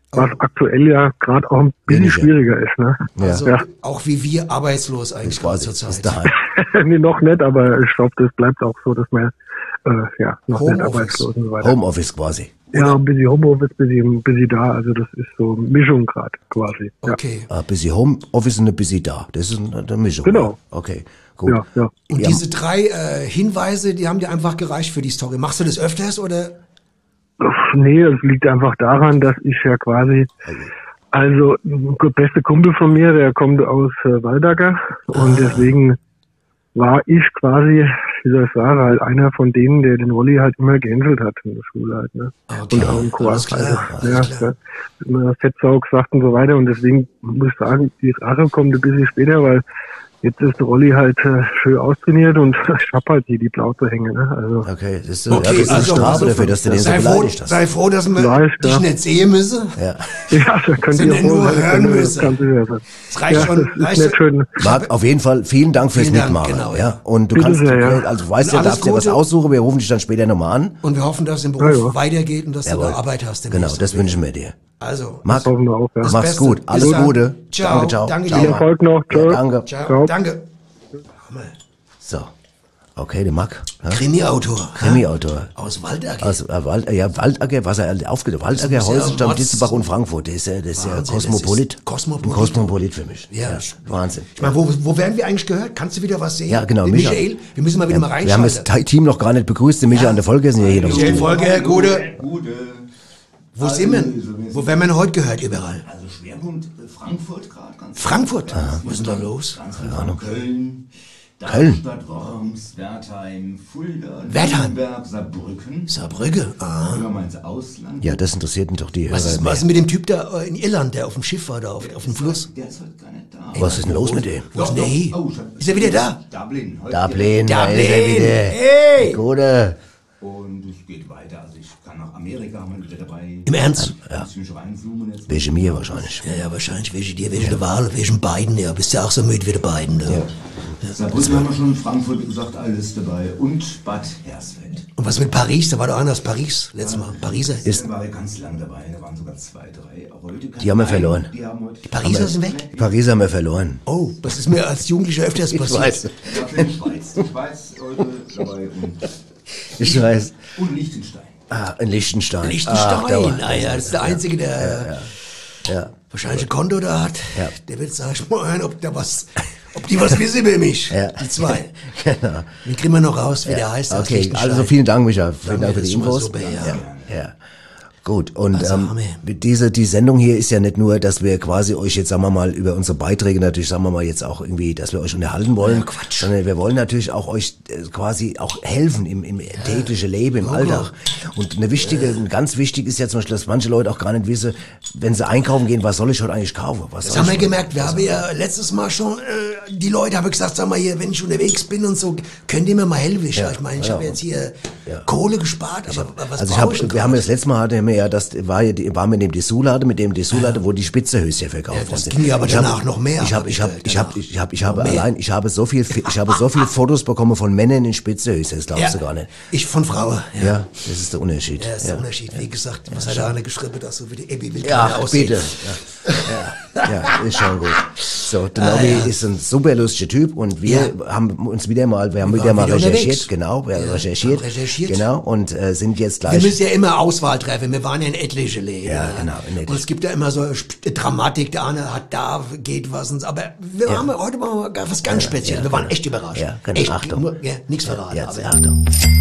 was aktuell ja gerade auch ein bisschen Weniger. schwieriger ist. Ne? Also ja. auch wie wir arbeitslos eigentlich gerade zur Zeit. Nee, noch nicht, aber ich glaube, das bleibt auch so, dass wir äh, ja, noch nicht Homeoffice. arbeitslos und so weiter. Homeoffice quasi. Ja, ein bisschen Homeoffice, ein bisschen, ein bisschen da. Also das ist so eine Mischung gerade quasi. Okay. Ja. Ein bisschen Homeoffice und ein bisschen da. Das ist eine, eine Mischung. Genau. Okay, gut. Ja, ja. Und Ja. diese drei äh, Hinweise, die haben dir einfach gereicht für die Story. Machst du das öfters oder? Nee, es liegt einfach daran, dass ich ja quasi, also der beste Kumpel von mir, der kommt aus äh, Waldacker und deswegen war ich quasi, wie soll ich sagen, halt einer von denen, der den Rolli halt immer gehänselt hat in der Schule halt, ne? Okay, Und auch im Chor. alles klar, Also, alles ja, ja, immer Fettsau gesagt und so weiter und deswegen muss ich sagen, die Rache kommt ein bisschen später, weil jetzt ist der Rolli halt äh, schön austrainiert und ich hab halt hier die Plauze hängen, ne? Also. Okay, das ist, Okay, ja, das ist eine also- Strafe also- dafür, dass du den so sei froh, beleidigt hast. sei froh, dass wir Vielleicht, dich ja. nicht sehen müssen. Ja. Ja, da könnt Sind ihr ja wohl, nur das hören kann- müssen. das kann sicher sein. Das reicht ja, schon, das ist weißt nicht du? schön. Marc, auf jeden Fall vielen Dank fürs Vielen Dank, Mitmachen. genau, ja. ja. Und du Bitte kannst, sehr, ja. also du weißt Und ja, alles darfst dir was Gute. aussuchen, wir rufen dich dann später nochmal an. Und wir hoffen, dass es im Beruf Ja, ja. weitergeht und dass Jawohl. du da Arbeit hast. Genau, demnächst. das wünschen wir dir. Also, Marc, Hoffen wir auch, ja. das mach's Beste. gut. Bis Alles dann. Gute. Ciao. Danke, ciao. Danke Ciao, dir. Viel Erfolg noch. Ciao. Ja, danke. Ciao. Danke. So. Okay, der Marc. Ja? Krimi-Autor. Krimi-Autor. Aus Waldacker. Aus äh, Wald, ja, Waldacker, was er aufgedacht Waldacker, Das ist ja Heusenstamm, Mords- Ditzelbach und Frankfurt. Das ist ja, das ist ja Wahnsinn, Kosmopolit. das ist Kosmopolit. Ein Kosmopolit für mich. Ja. Wahnsinn. Ich meine, wo, wo werden wir eigentlich gehört? Kannst du wieder was sehen? Ja, genau, Den Micha. Michael, wir müssen mal wieder Ja, mal wir haben reinschalten. das Team noch gar nicht begrüßt. Der Micha an der Folge sind ja hier noch. Michael Folge, Gute. Gute. Wo sind wir? Wo werden wir denn heute gehört überall? Also Schwerpunkt äh, Frankfurt gerade. ganz Frankfurt? Ganz Was ist denn da los? Ganz Ahnung. Köln, Köln. Darmstadt, Worms, Wertheim, Fulda, Wertheim. Nürnberg, Saarbrücken. Saarbrücke? Ah. Oder mal ins Ausland. Ja, das interessiert doch die Was Hörer ist, mehr. was ist mit dem Typ da äh, in Irland, der auf dem Schiff war, da auf, auf dem Fluss? Der ist heute gar nicht da. Was ist denn los mit dem? Wo ist denn der hin? Oh, schon- Ist er wieder da? Dublin. Heute Dublin, da ist er Dublin. wieder. Hey! Gute. Und es geht weiter. Also ich kann nach Amerika mal wieder dabei. Im Ernst? Ja. Muss ich mich reinzoomen jetzt. Wegen mir wahrscheinlich. Ja, ja, wahrscheinlich wegen dir, wegen der Wahl, wegen beiden, ja. Bist ja auch so müde wie die beiden, da. Ja. Saarbrücken haben wir schon, Frankfurt, wie gesagt, alles dabei. Und Bad Hersfeld. Und was mit Paris? Da war doch einer aus Paris, letztes Mal. Pariser. Da war ich ganz lang dabei, da waren sogar zwei, drei. Aber heute kann Die haben wir ich- verloren. Die haben heute. Die Pariser sind weg? Die Pariser haben wir verloren. Oh, das ist mir als Jugendlicher öfters Ich passiert. weiß. Dafür die Schweiz. Die Schweiz heute dabei und, Ich weiß. und Liechtenstein. Ah, in Liechtenstein. Liechtenstein, Ach, da war- ah, ja, das ist der Einzige, der Ja. wahrscheinlich ein Konto da hat. Ja. Der wird sagen, ich mal hören, ob da was, ob die was wissen über mich. Ja. Die zwei. Genau. Den kriegen wir noch raus, wie der heißt. aus Okay, Liechtenstein. also vielen Dank, Micha. Vielen Danke, Dank für das die ist schon mal Infos. super, ja. ja. ja. Gut, und Also, ähm, Hammer. diese die Sendung hier ist ja nicht nur, dass wir quasi euch jetzt, sagen wir mal, über unsere Beiträge natürlich, sagen wir mal, jetzt auch irgendwie, dass wir euch unterhalten wollen, Ja, Quatsch. sondern wir wollen natürlich auch euch äh, quasi auch helfen im, im täglichen Leben, im Logo. Alltag. Und eine wichtige, ganz wichtig ist ja zum Beispiel, dass manche Leute auch gar nicht wissen, wenn sie einkaufen gehen, was soll ich heute eigentlich kaufen? Was Das soll haben wir ich- gemerkt. Wir haben ja letztes Mal schon, äh, die Leute haben gesagt, sag mal hier, wenn ich unterwegs bin und so, könnt ihr mir mal helfen? Ich, Ja, ich meine, ich ja. habe jetzt hier Kohle gespart, aber was Also ich brauche hab, ich denn wir haben gerade? das letzte Mal hatten wir ja, das war ja, die, waren wir in dem Dessous-Laden, mit dem Dessous-Laden, wo die Spitzehöschen verkauft Ja, das wurden. ging ja aber Ich hab- danach noch mehr, Ich hab habe, ich ich habe, gehört, ich habe, danach. ich habe, ich habe Noch mehr. allein, ich habe so viel, ich habe so viele Fotos bekommen von Männern in Spitzehöschen, das glaubst Ja, du gar nicht. ich von Frauen. Ja, Ja. das ist der Unterschied. Ja, das ist der Unterschied. Wie gesagt, was hat der eine geschrieben, dass so wie die Ebi will Ja, keine aussehen. bitte. Ja. Ja, ja, ist schon gut. So, der Ah, Nobby ja. ist ein super lustiger Typ und wir haben uns wieder mal, wir haben Wir wieder waren mal wieder recherchiert, unterwegs. genau, wir haben Ja, recherchiert, haben recherchiert. genau, und äh, sind jetzt Wir gleich. müssen ja immer Auswahl treffen. Wir waren ja in etliche Läden. Ja, genau, in etliche. Und es gibt ja immer so Sp- Dramatik. Der eine hat da, geht was. Und, so. aber wir Ja. haben heute mal was ganz Spezielles. ja, wir waren genau. echt überrascht. Ja, genau. Echt, Achtung. Nur, ja, nichts verraten. Jetzt, aber, Achtung.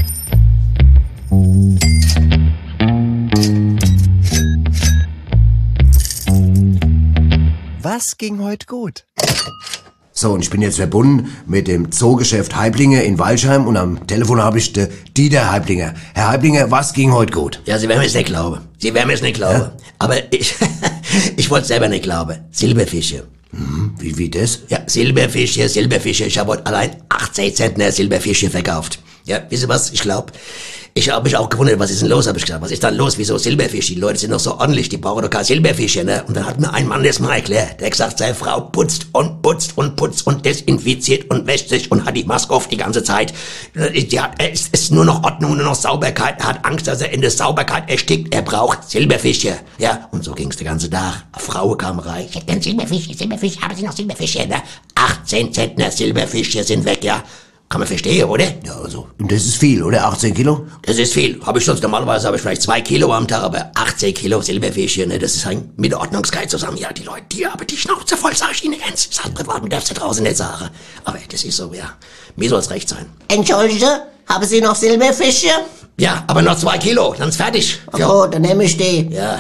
Was ging heute gut? So, und ich bin jetzt verbunden mit dem Zoogeschäft Heiblinger in Walsheim und am Telefon habe ich den Dieter Heiblinger. Herr Heiblinger, was ging heute gut? Ja, Sie werden mir es nicht glauben. Sie werden mir es nicht glauben. Aber ich, ich wollte selber nicht glauben. Silberfische. Hm, wie, wie das? Ja, Silberfische, Silberfische. Ich habe heute allein achtzehn Zentner Silberfische verkauft. Ja, wisst ihr was? Ich glaube, Ich habe mich auch gewundert, was ist denn los, habe ich gesagt. Was ist dann los? Wieso Silberfisch? Die Leute sind doch so ordentlich, die brauchen doch kein Silberfische, ne? Und dann hat mir ein Mann das mal erklärt. Der hat gesagt, seine Frau putzt und putzt und putzt und desinfiziert und wäscht sich und hat die Maske auf die ganze Zeit. Die hat, es ist nur noch Ordnung, nur noch Sauberkeit. Er hat Angst, dass er in der Sauberkeit erstickt. Er braucht Silberfische. Ja, und so ging's den ganzen Tag. Eine Frau kam rein. Ich hätte gern Silberfische, Silberfische, haben Sie noch Silberfische, ne? achtzehn Zentner Silberfische sind weg, ja. Kann man verstehen, oder? Ja, also, und das ist viel, oder? achtzehn Kilo? Das ist viel. Habe ich sonst normalerweise habe ich vielleicht zwei Kilo am Tag, aber achtzehn Kilo Silberfische, ne? Das ist halt mit der Ordnungskeit zusammen. Ja, die Leute, die haben die Schnauze voll, sag ich Ihnen ganz. Das Privaten darfst du draußen nicht sagen. Aber das ist so, ja. Mir soll's recht sein. Entschuldige, haben Sie noch Silberfische? Ja, aber noch zwei Kilo, dann ist fertig. Oh, ja. Dann nehme ich die. Ja.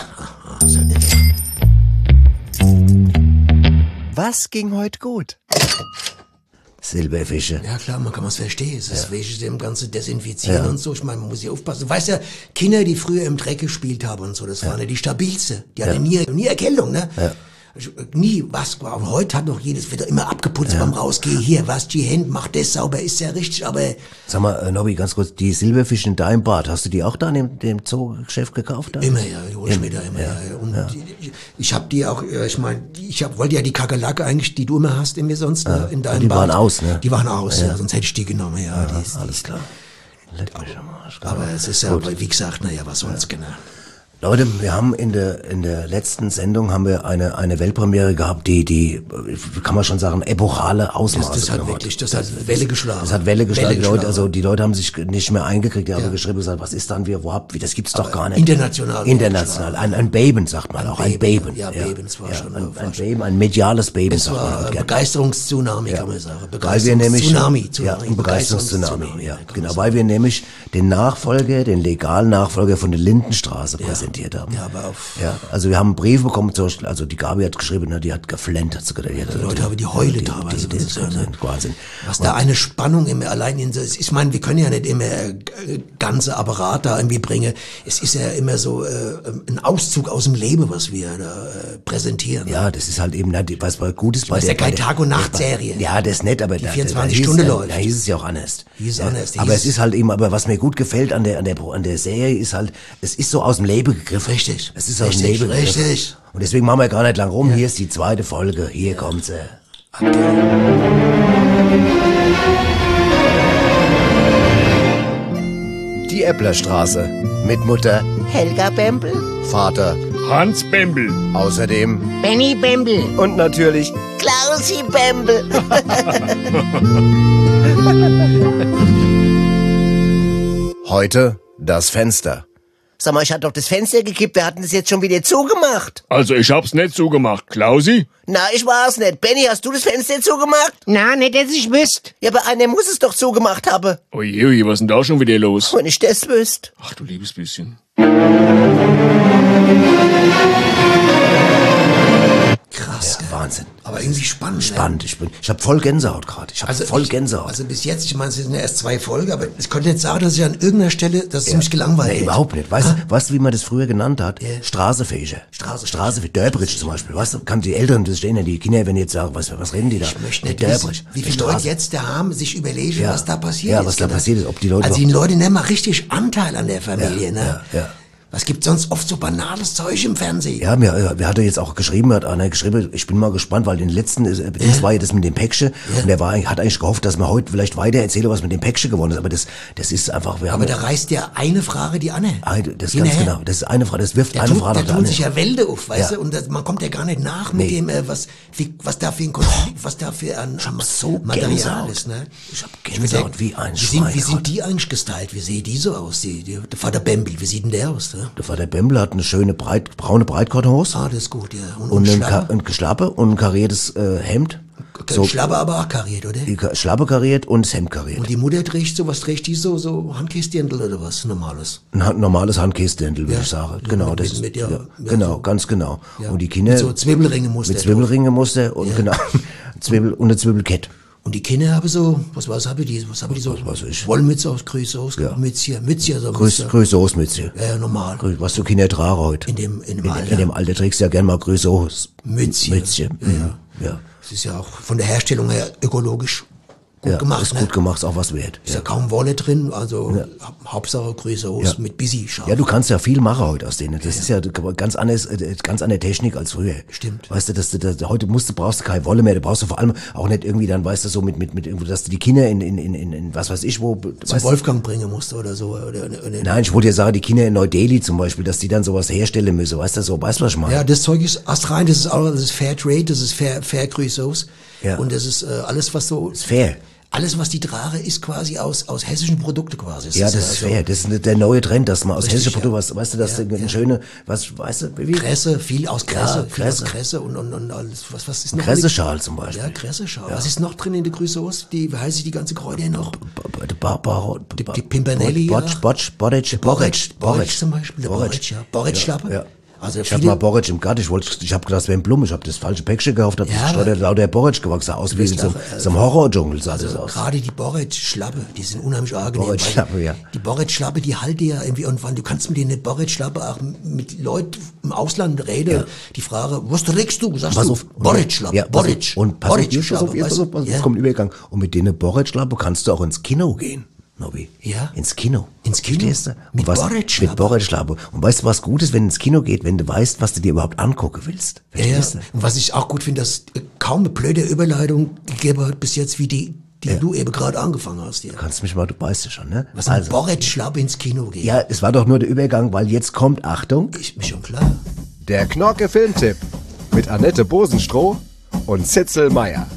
Was ging heute gut? Silberfische. Ja klar, man kann es verstehen. Es ist Ja. wichtig, dem Ganze desinfizieren Ja. und so. Ich meine, man muss ja aufpassen. Du weißt ja, Kinder, die früher im Dreck gespielt haben und so, das waren ja die stabilste. Die hatten nie, nie Erkältung, ne? Ja. Nie was. Und heute hat noch jedes, wird doch immer abgeputzt beim Rausgehen. Hier, wasch die Hände, mach das sauber, ist ja richtig, aber... Sag mal, äh, Nobby, ganz kurz, die Silberfische in deinem Bad, hast du die auch da in dem, dem Zoogeschäft gekauft? Da? Immer, ja, die hol ich mir da immer, ja. ja. Und ja. die, ich, ich hab die auch, ja, ich meine, ich hab, wollte ja die Kakerlake eigentlich, die du immer hast in mir sonst, Ja. ne, in deinem Die Bad. waren aus, ne? Die waren aus, ja, Ja. sonst hätte ich die genommen, ja. Ja, die ist, alles klar. Aber es ist ja, Gut. wie gesagt, naja, was soll's, genau. Leute, wir haben in der in der letzten Sendung haben wir eine eine Weltpremiere gehabt, die die kann man schon sagen epochale Ausmaße Das, das hat genommen wirklich, das hat Welle geschlagen. Das hat Welle geschlagen. Welle Die Leute, geschlagen. also die Leute haben sich nicht mehr eingekriegt, die haben Ja. geschrieben, gesagt, was ist dann wir, wo habt, wie das gibt's doch Aber gar nicht. international International, ein ein Beben sagt man Ein auch, ein Beben, Beben. ja, Beben, das war schon- ein, war ein schon- Beben, ein mediales Beben Es sagt man war auch ein gerne. Begeisterungstsunami, kann man sagen. Weil wir nämlich Tsunami, ja, Tsunami, ein Begeisterungstsunami, Begeisterungstsunami, ja, genau, weil wir nämlich den Nachfolger, den legalen Nachfolger von der Lindenstraße präsentiert haben. Ja, aber auf Ja, also wir haben einen Brief bekommen, zum Beispiel, also die Gabi hat geschrieben, ne, die hat geflennt, hat sie gesagt. Die, hat, Die Leute haben die Heule teilweise. Die, die, Das ist ja, ne? Wahnsinn. Was da eine Spannung immer allein in so, ich meine, wir können ja nicht immer äh, ganze Apparat da irgendwie bringen. Es ist ja immer so äh, ein Auszug aus dem Leben, was wir da äh, präsentieren. Ja, das ist halt eben, ne, was bei gut ist bei Das ist der ja keine bei der- Tag- und Nacht-Serie. Ja, das ist nett, aber Die da- da- vierundzwanzig da hieß Stunden es ja- läuft. Da hieß es ja auch anders. Hieß ja, anders, aber hieß- es ist halt eben, aber was mir gut gefällt an der an der an der Serie ist halt, es ist so aus dem Leben gegriffen. Richtig. Es ist aus dem Richtig, Leben gegriffen. richtig. Und deswegen machen wir gar nicht lang rum. Hier ist die zweite Folge. Hier kommt sie. Die Epplerstraße. Mit Mutter Helga Bembel. Vater Hans Bembel. Außerdem Benny Bembel. und natürlich Klausi Bembel. heute das Fenster. Sag mal, ich hatte doch das Fenster gekippt, wir hatten das jetzt schon wieder zugemacht. Also ich hab's nicht zugemacht. Klausi? Na, ich war's nicht. Benny, hast du das Fenster zugemacht? Na, nicht, dass ich wüsste. Ja, aber einer muss es doch zugemacht haben. Oje, oje, was ist denn da schon wieder los? Wenn ich das wüsste. Ach du liebes bisschen. Krass, Ja, Wahnsinn. aber irgendwie spannend. Spannend. Ich bin, ich habe voll Gänsehaut gerade. Ich habe voll ich, Gänsehaut. Also bis jetzt, ich meine, es sind ja erst zwei Folgen, aber ich konnte nicht sagen, dass ich an irgendeiner Stelle, dass es mich gelangweilt Nee, hätte. überhaupt nicht. Weißt du, weißt du, wie man das früher genannt hat? Ja. Straßefähiger. Straßefähiger. Straße, Dörbridge zum Beispiel. Weißt du, kann die Älteren, das stehen ja die Kinder, wenn die jetzt sagen, was, was reden die da? Ich möchte nicht Dörbridge. wissen, wie Die viele Leute Straße. jetzt da haben, sich überlegen, Ja. was da passiert Ja, ist. was da genau. passiert ist, ob die Leute Also noch- die Leute nehmen mal richtig Anteil an der Familie, Ja, ne? ja, ja. Was gibt sonst oft so banales Zeug im Fernsehen? Ja, mir, wer hat er jetzt auch geschrieben, hat einer geschrieben, ich bin mal gespannt, weil den letzten, äh, das war ja das mit dem Päckchen, und der war, eigentlich- hat eigentlich gehofft, dass man heute vielleicht weiter erzähle, was mit dem Päckchen geworden ist, aber das, das ist einfach, wir Aber haben, da reißt ja eine Frage die andere. Eine, das ist Hinterher. ganz genau, das ist eine Frage, das wirft Da eine tun, Frage da nach der tun anderen. sich ja Wälder auf, weißt Ja. du, und das, man kommt ja gar nicht nach mit Nee. dem, äh, was, wie, was da für ein Konflikt, was da für ein am- so Material Gänsehaut. ist, ne? Ich hab Ich Gänsehaut denke, wie ein wie Schwein. sind, wie sind die eigentlich gestylt? Wie sehen die so aus? Die, die, der Vater Bembel, wie sieht denn der aus, ne? Der Vater Bembel hat eine schöne breit, braune Breitkottenhose. Ah, das ist gut, ja. Und, Und ein, Schlappe? Ka- ein Geschlappe und ein kariertes äh, Hemd. So, Schlappe aber auch kariert, oder? Die Ka- Schlappe kariert und das Hemd kariert. Und die Mutter trägt so, was trägt die so, so Handkästchen oder was? Normales. Ein hand- normales Handkästendel, würde Ja. ich sagen. Ja, Genau, mit- das mit- ist, mit- ja, ja, ja, genau, so. ganz genau. Ja. Und die Kinder. Mit so Zwiebelringemuster Mit Zwiebelringemuster und Ja. genau, Zwiebel, und eine Zwiebelkette. Und die Kinder haben so, was, was haben die, was haben die so? Was weiß ich. Wollmütze aus, Grüße aus, Ja. Mütze, Mütze, so Grüß, Mütze. Grüße Hosmütze. Ja, ja, normal. Grüß- Was du Kinder tragen heute. In dem, in dem In, Alter. in dem Alter trägst du ja gern mal Grüße Hos. Mütze. Mütze. Ja, ja. Ja. Es ist ja auch von der Herstellung her ökologisch gut ja, gemacht. Ist ne? gut gemacht, ist auch was wert. Ist ja, ja kaum Wolle drin, also ja. Hauptsache Grüße Hose ja. mit busy scharf. Ja, du kannst ja viel machen heute aus denen. Das ja. ist ja ganz anders, ganz andere Technik als früher. Stimmt. Weißt du, dass du, dass, heute musst du, brauchst du keine Wolle mehr, du brauchst du vor allem auch nicht irgendwie dann, weißt du, so mit, mit, mit irgendwo, dass du die Kinder in, in, in, in was weiß ich, wo, zum Wolfgang bringen musst oder so. Oder, oder, oder Nein, ich wollte ja sagen, die Kinder in Neu-Delhi zum Beispiel, dass die dann sowas herstellen müssen, weißt du, so, weißt du, was ich meine? Ja, das Zeug ist astrein, das ist auch, das ist Fair Trade, das ist Fair, Fair Grüßos. Ja. Und das ist äh, alles, was so... Das ist fair. Alles, was die trage, ist quasi aus, aus hessischen Produkten quasi. Das ja, ist das ist also, fair. Das ist der neue Trend, dass man aus hessischen Produkten, ja. was, weißt du, dass ja, du eine ja. schöne, was, weißt du, wie? Kresse, viel aus Kresse, ja, viel Kresse. aus Kresse und, und, und alles, was, was ist noch? Kresseschal zum Beispiel. Ja, Kresseschal. Ja. Was ist noch drin in der Grüßos? Die, wie heißt die ganze Kräuter noch? Die, die Pimpernelli, Botsch, ja. Botsch, Boric, Boric, Boric zum Beispiel, der Boric, ja. Boric-Schlappe. Ja. Also ich habe mal Boric im Garten, ich wollte, ich habe gedacht, es wäre ein Blumen, ich habe das falsche Päckchen gekauft, hab ja, das lauter Boric gewachsen, aus wie so einem Horror-Dschungel sah also das aus. Gerade die Boric-Schlappe, die sind unheimlich angenehm. Boric-Schlappe, ja. Die Boric-Schlappe, die halte ja irgendwie, und wann, du kannst mit denen Boric-Schlappe auch mit Leuten im Ausland reden, ja. die fragen, was trägst du? Sagst pass du, auf, Boric-Schlappe, ja, Boric. Und pass auf, pass auf, pass auf, pass auf, ja. jetzt kommt ein Übergang. Und mit denen Boric-Schlappe kannst du auch ins Kino gehen. Nobby. Ja? Ins Kino. Ins Kino? Verstehst du? Mit Boric-Schlappe? Mit Boric-Schlappe. Und weißt du, was gut ist, wenn du ins Kino geht, wenn du weißt, was du dir überhaupt angucken willst? Verstehst ja, ja. du? Und was ich auch gut finde, dass kaum eine blöde Überleitung gegeben hat bis jetzt, wie die, die ja. du eben gerade angefangen hast. Ja. Du kannst mich mal, du weißt ja schon, ne? Was also, Boric-Schlappe ins Kino geht. Ja, es war doch nur der Übergang, weil jetzt kommt, Achtung. Ist mir schon klar. Der Knorke Filmtipp mit Annette Bosenstroh und Zitzel Meyer.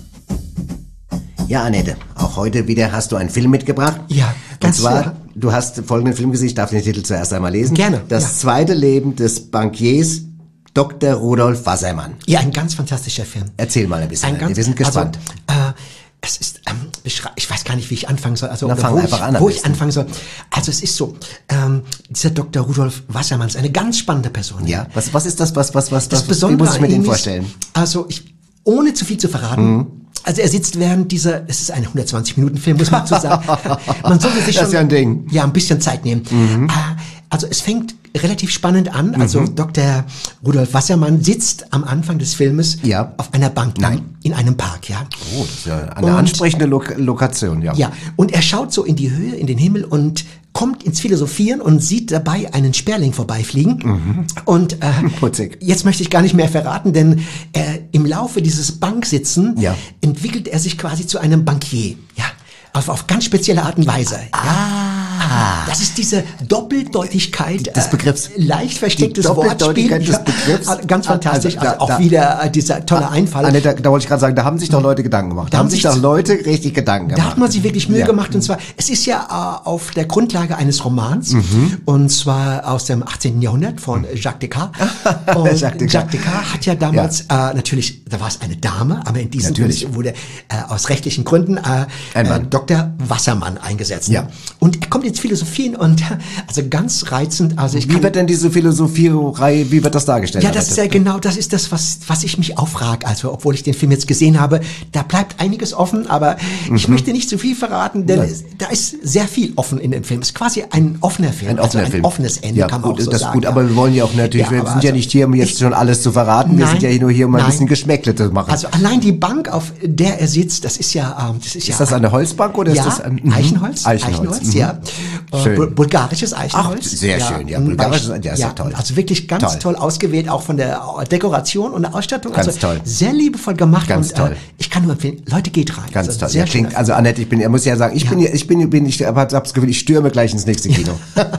Ja, Annette, auch heute wieder hast du einen Film mitgebracht. Ja, ganz Und zwar, ja. du hast folgenden Film gesehen, ich darf den Titel zuerst einmal lesen. Gerne. Das ja. zweite Leben des Bankiers Doktor Rudolf Wassermann. Ja, ein ganz fantastischer Film. Erzähl mal ein bisschen, ein ganz, wir sind gespannt. Also, äh, es ist, ähm, ich weiß gar nicht, wie ich anfangen soll. Also, Na, fang wo einfach ich, an. Wo ich anfangen soll. Also, es ist so, ähm, dieser Doktor Rudolf Wassermann ist eine ganz spannende Person. Ja, was, was ist das, was, was, was, das was, Besondere wie muss ich mir den ist, vorstellen? Also, ich, ohne zu viel zu verraten, mhm. Also er sitzt während dieser, es ist ein hundertzwanzig Minuten Film, muss man so sagen. Man sollte sich schon, das ist ja ein Ding. Ja, ein bisschen Zeit nehmen. Mhm. Also es fängt relativ spannend an. Also mhm. Doktor Rudolf Wassermann sitzt am Anfang des Filmes ja. auf einer Bank Nein. in einem Park, ja. Oh, das ist ja eine und, ansprechende Lo- Lokation, ja. Ja, und er schaut so in die Höhe, in den Himmel und kommt ins Philosophieren und sieht dabei einen Sperling vorbeifliegen. Mhm. Und äh, Putzig. Jetzt möchte ich gar nicht mehr verraten, denn äh, im Laufe dieses Banksitzen ja. entwickelt er sich quasi zu einem Bankier. Ja, auf, auf ganz spezielle Art und Weise. Ah. Ja. Das ist diese Doppeldeutigkeit des Begriffs. Äh, leicht verstecktes Die Doppeldeutigkeit Wortspiel. des Begriffs. Ja, ganz fantastisch. Also, da, also auch da, wieder äh, dieser tolle Einfall. Annette, da wollte ich gerade sagen, da haben sich doch Leute Gedanken gemacht. Da, da haben sich doch Leute richtig Gedanken gemacht. Da hat man sich wirklich Mühe ja. gemacht. Und zwar, es ist ja äh, auf der Grundlage eines Romans. Mhm. Und zwar aus dem achtzehnten Jahrhundert von Jacques Descartes. Und Jacques Descartes. Jacques Descartes hat ja damals, ja. Äh, natürlich, da war es eine Dame, aber in diesem Fall wurde äh, aus rechtlichen Gründen äh, äh, Doktor Wassermann eingesetzt. Ja. Und er kommt ins Philosophieren und also ganz reizend. Also ich wie kann, wird denn diese Philosophierei, wie wird das dargestellt? Ja, das ist ja genau, das ist das, was, was ich mich auch frage. Also, obwohl ich den Film jetzt gesehen habe, da bleibt einiges offen, aber mhm. ich möchte nicht zu viel verraten, denn es, da ist sehr viel offen in dem Film. Es ist quasi ein offener Film. Ein offener also ein Film. offenes Ende, ja, kann man gut, auch so das sagen. Gut, aber wir wollen ja auch natürlich, ja, wir sind also, ja nicht hier, um jetzt ich, schon alles zu verraten. Wir nein, sind ja nur hier, um ein nein. bisschen Geschmäckle zu machen. Also allein die Bank, auf der er sitzt, das ist ja, das ist, ist ja. Ist das eine Holzbank oder ja, ist das ein Eichenholz? Eichenholz, Eichenholz mhm. ja. Schön. Äh, bulgarisches Eichenholz. Ach, sehr ja. schön, ja. Bulgarisches, ja, ist ja toll. Also wirklich ganz toll. toll ausgewählt, auch von der Dekoration und der Ausstattung. Ganz also toll. Sehr liebevoll gemacht. Ganz und, toll. Äh, ich kann nur empfehlen, Leute, geht rein. Ganz also toll. Sehr ja, klingt, also Annette, ich bin, er muss ja sagen, ich ja. bin, ich bin, bin, ich habe das Gefühl, ich stürme gleich ins nächste Kino.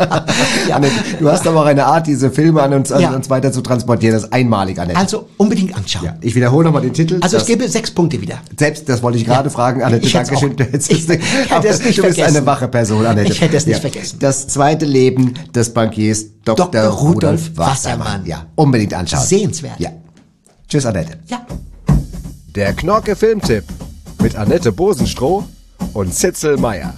ja. Annette, du hast aber auch eine Art, diese Filme an uns, an ja. uns weiter zu transportieren. Das ist einmalig, Annette. Also unbedingt anschauen. Ja. Ich wiederhole nochmal den Titel. Also ich gebe sechs Punkte wieder. Selbst, das wollte ich gerade ja. fragen, Annette. Ich Dankeschön. Ich, ich hätte es nicht du bist vergessen. eine wache Person, Annette. Ich hätte es nicht ja. vergessen. Das zweite Leben des Bankiers Doktor, Doktor Rudolf, Rudolf Wassermann. Wassermann. Ja, unbedingt anschauen. Sehenswert. Ja. Tschüss, Annette. Ja. Der Knorke Filmtipp mit Annette Bosenstroh und Zitzel Meyer.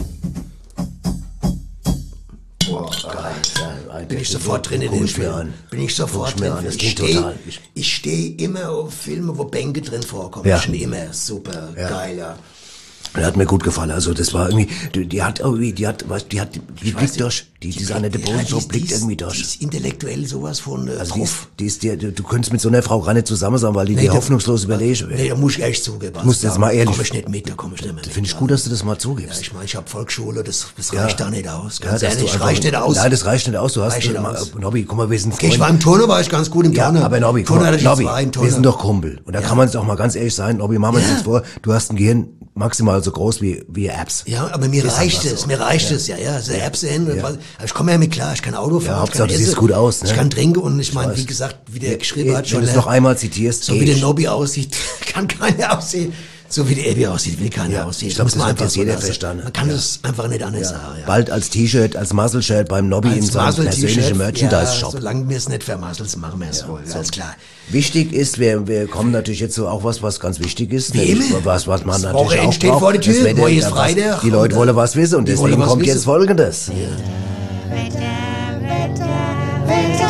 Oh, geil. Bin ich sofort drin in den Film. Bin ich sofort drin. An, das ich stehe steh immer auf Filme, wo Bänke drin vorkommen. Ja. Schon immer super ja. geil. Ja. Der hat mir gut gefallen. Also das war irgendwie, die, die hat irgendwie, die hat, was, die hat, die blickt durch. Die, die diese Annette Bosenstroh blickt die ist, irgendwie durch. Die ist intellektuell sowas von äh, also die ist, die ist, die, du könntest mit so einer Frau gar nicht zusammen sein, weil die nee, dir hoffnungslos überlegen wäre. Nee, da muss ich echt zugeben. Du musst jetzt mal ehrlich. Da komm ich nicht mit, da komm ich nicht mehr mit. Finde ich gut, dass du das mal zugibst. Ja, ich meine, ich habe Volksschule, das, das ja. reicht da nicht aus. Ja, Ganz ehrlich, reicht nicht aus. Nein, das reicht nicht aus. Du hast, reicht mal, Nobby, guck mal, wir sind okay, ich war im Turnen, war ich ganz gut im Turnen. Ja, aber Nobby, guck mal, Nobby, wir sind doch Kumpel. Und da ja. kann man es auch mal ganz ehrlich sein. Nobby, machen wir uns jetzt vor, du hast ein Gehirn maximal so groß wie, wie Apps. Ja, aber mir ist reicht es, so. mir reicht ja. es, ja, ja, so Apps hin. Ja. Ich komme ja mit klar, ich kann Auto fahren. Ja, Hauptsache, du siehst gut aus, ne? Ich kann trinken und ich meine, wie gesagt, wie der ja, geschrieben hat, schon. Wenn du es noch einmal zitierst, so wie der Nobby aussieht, kann keiner aussehen. So wie die Abby aussieht, will keiner ja, aussehen. Ich glaube, das man hat jetzt jeder lassen. verstanden. Man kann ja. es einfach nicht anders ja. sagen. Ja. Bald als T-Shirt, als Muscle-Shirt beim Nobby in seinem persönlichen Merchandise-Shop. Ja, solange wir es nicht vermasseln, machen wir es ja, wohl. Ja. Alles klar. Wichtig ist, wir, wir kommen natürlich jetzt so auch was, was ganz wichtig ist. Wie immer. Was, was man das natürlich auch steht braucht. vor der Tür, Wetter, neues was, Freitag. Die Leute wollen was wissen und deswegen kommt wissen. jetzt Folgendes. Ja. Wetter, Wetter, Wetter.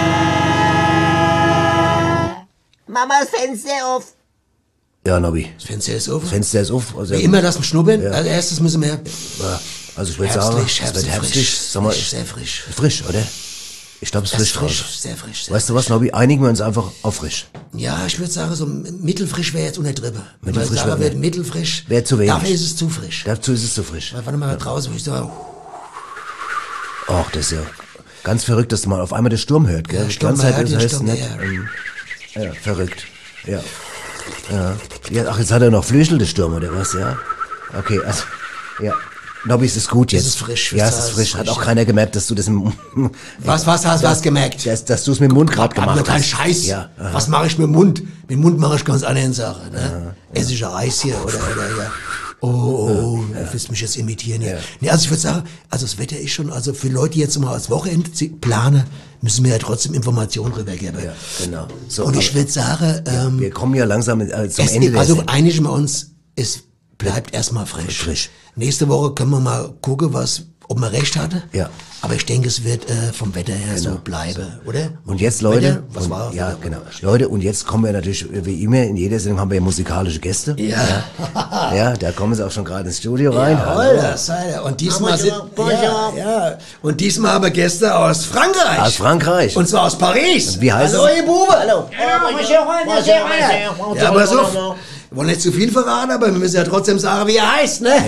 Mama, das Fenster auf. Ja, Nobby. Das Fenster ist auf. Das Fenster ist auf. Also wie immer das mit Schnubbeln. Ja. Als erstes müssen wir... Ja. Also ich würde sagen, es wird herbstlich. Frisch, Sag mal, frisch, sehr frisch. Frisch, oder? Ich glaube, es ist frisch, frisch sehr frisch. Sehr weißt du was, Nobby? Einigen wir uns einfach auf frisch. Ja, ich würde sagen, so mittelfrisch wäre jetzt untertrieben. Wenn man mittelfrisch sagen wird, mittelfrisch, wäre zu wenig. Dafür ist es zu frisch. Dazu ist es zu frisch. Weil, warte mal, ja. draußen, wo ich sage... Ach, das ist ja ganz verrückt, dass man auf einmal den Sturm hört, gell? Ja, Sturm Zeit, hört das heißt Sturm, nicht, ja. ja, verrückt. Ja. Ja. ja. Ach, jetzt hat er noch Flügel, der Sturm, oder was, ja? Okay, also, ja. Nobby, es ist gut jetzt. Es ist frisch. Ja, es ist frisch. Hat auch keiner gemerkt, dass du das im... Was, was hast du was gemerkt? Dass, dass du es mit dem Mund gerade gemacht hast. Kein Scheiß. Ja. Was mache ich mit dem Mund? Mit dem Mund mache ich ganz andere Sachen, ne? Ja. Esse ich Reis hier, oder, oder, ja. Oh, oh, oh, ja. Du willst mich jetzt imitieren hier. Ja. Nee, also ich würde sagen, also das Wetter ist schon, also für Leute, die jetzt mal als Wochenende planen, müssen wir ja trotzdem Informationen rübergeben. Ja, genau. So, und ich würde sagen, ja, ähm, wir kommen ja langsam äh, zum es, Ende. Also einigen wir uns, es bleibt erstmal frisch. frisch. Nächste Woche können wir mal gucken, was, ob man recht hatte. Ja. Aber ich denke, es wird äh, vom Wetter her genau. so bleiben, oder? Und jetzt, Leute, Wetter, was und, war? Ja, genau. Leute, und jetzt kommen wir natürlich, wie immer, in jeder Sendung haben wir ja musikalische Gäste. Ja. Ja, ja da kommen sie auch schon gerade ins Studio rein. Jawohl, das sei er. Und diesmal sind, ja, ja. Und diesmal haben wir Gäste aus Frankreich. Aus Frankreich. Und zwar aus Paris. Wie heißt Hallo, es? ihr Bube. Hallo. Ja, aber so, wir wollen nicht zu viel verraten, aber wir müssen ja trotzdem sagen, wie er heißt, ne?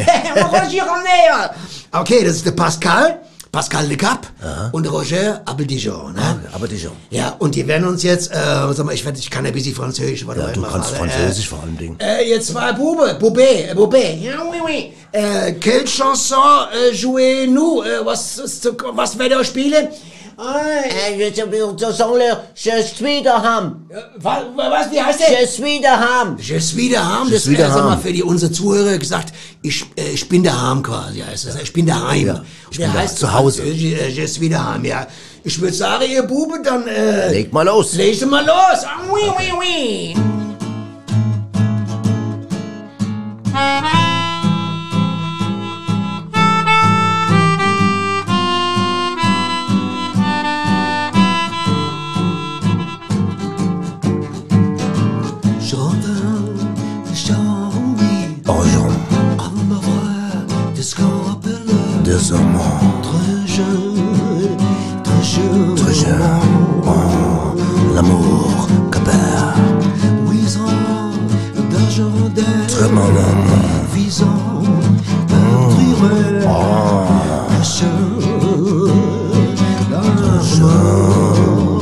Okay, das ist der Pascal. Pascal Le Cap und Roger Abel-Dijon, ne? Ah, Abel-Dijon. Ja, und die werden uns jetzt, äh, sag mal, ich, werd, ich kann ein bisschen Französisch. Ja, du kannst alle, Französisch äh, vor allem Dingen. Äh, jetzt zwei Bube, Boubé, Boubé. Ja, oui, oui. Äh, quelle chanson äh, jouez-nous? Äh, was, was werdet ihr spielen? Äh, je suis daheim. Was, was, wie heißt der? Je suis daheim. Je suis daheim, das wäre, sag mal, für die, unsere Zuhörer gesagt, ich, äh, ich bin daheim quasi, heißt das. Ich bin daheim. Ja, ich der bin heißt zu Hause. Je, je suis daheim, ja. Ich würde sagen, ihr Bube, dann, äh... Leg mal los. Leg mal los. Ah, oui, oui, oui. Des amants très jeunes, très jeunes, très jeunes, oh, l'amour que perd. Huit ans d'argent d'air, très malin, visant un trirel, un chien, un chien.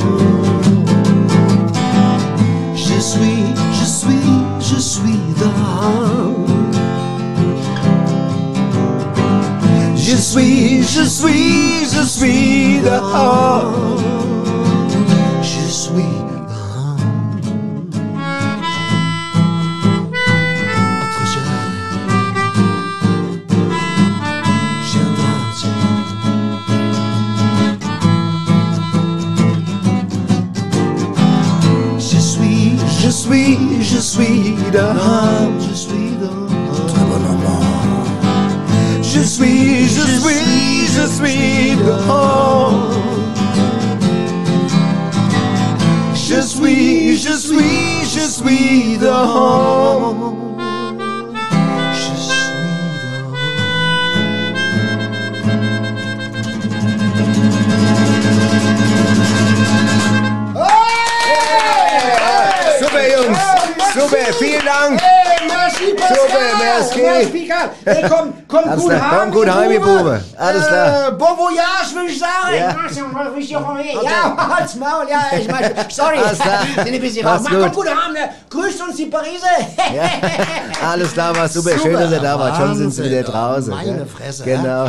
Je suis, je suis, je suis dans. Je suis, je suis, je suis dehors. Je suis dehors. Autre cher, chien danse. Je suis, je suis, je suis dehors. Je suis dehors. Très bon amant. Je suis, je suis, je suis dehors. Je suis, je suis, je suis dehors. Je suis Super, Jungs. Super, vielen Dank. Hey, merci, Pascal. Super, merci. Merci, Pascal. Hey, komm, komm Alles gut klar, heim. komm gut heim, ihr Bube. Alles klar. Äh, bon voyage, würde ich sagen. Ja. Ja, halt's Maul, ja, ich meine, sorry. Alles klar. Sind ein bisschen raus. Mach's Mach, komm gut. gut heim, ne? Grüßt uns die Pariser. Alles klar, war super. Schön, dass ihr da wart. Schon sind sie wieder draußen. Meine gell? Fresse, Genau.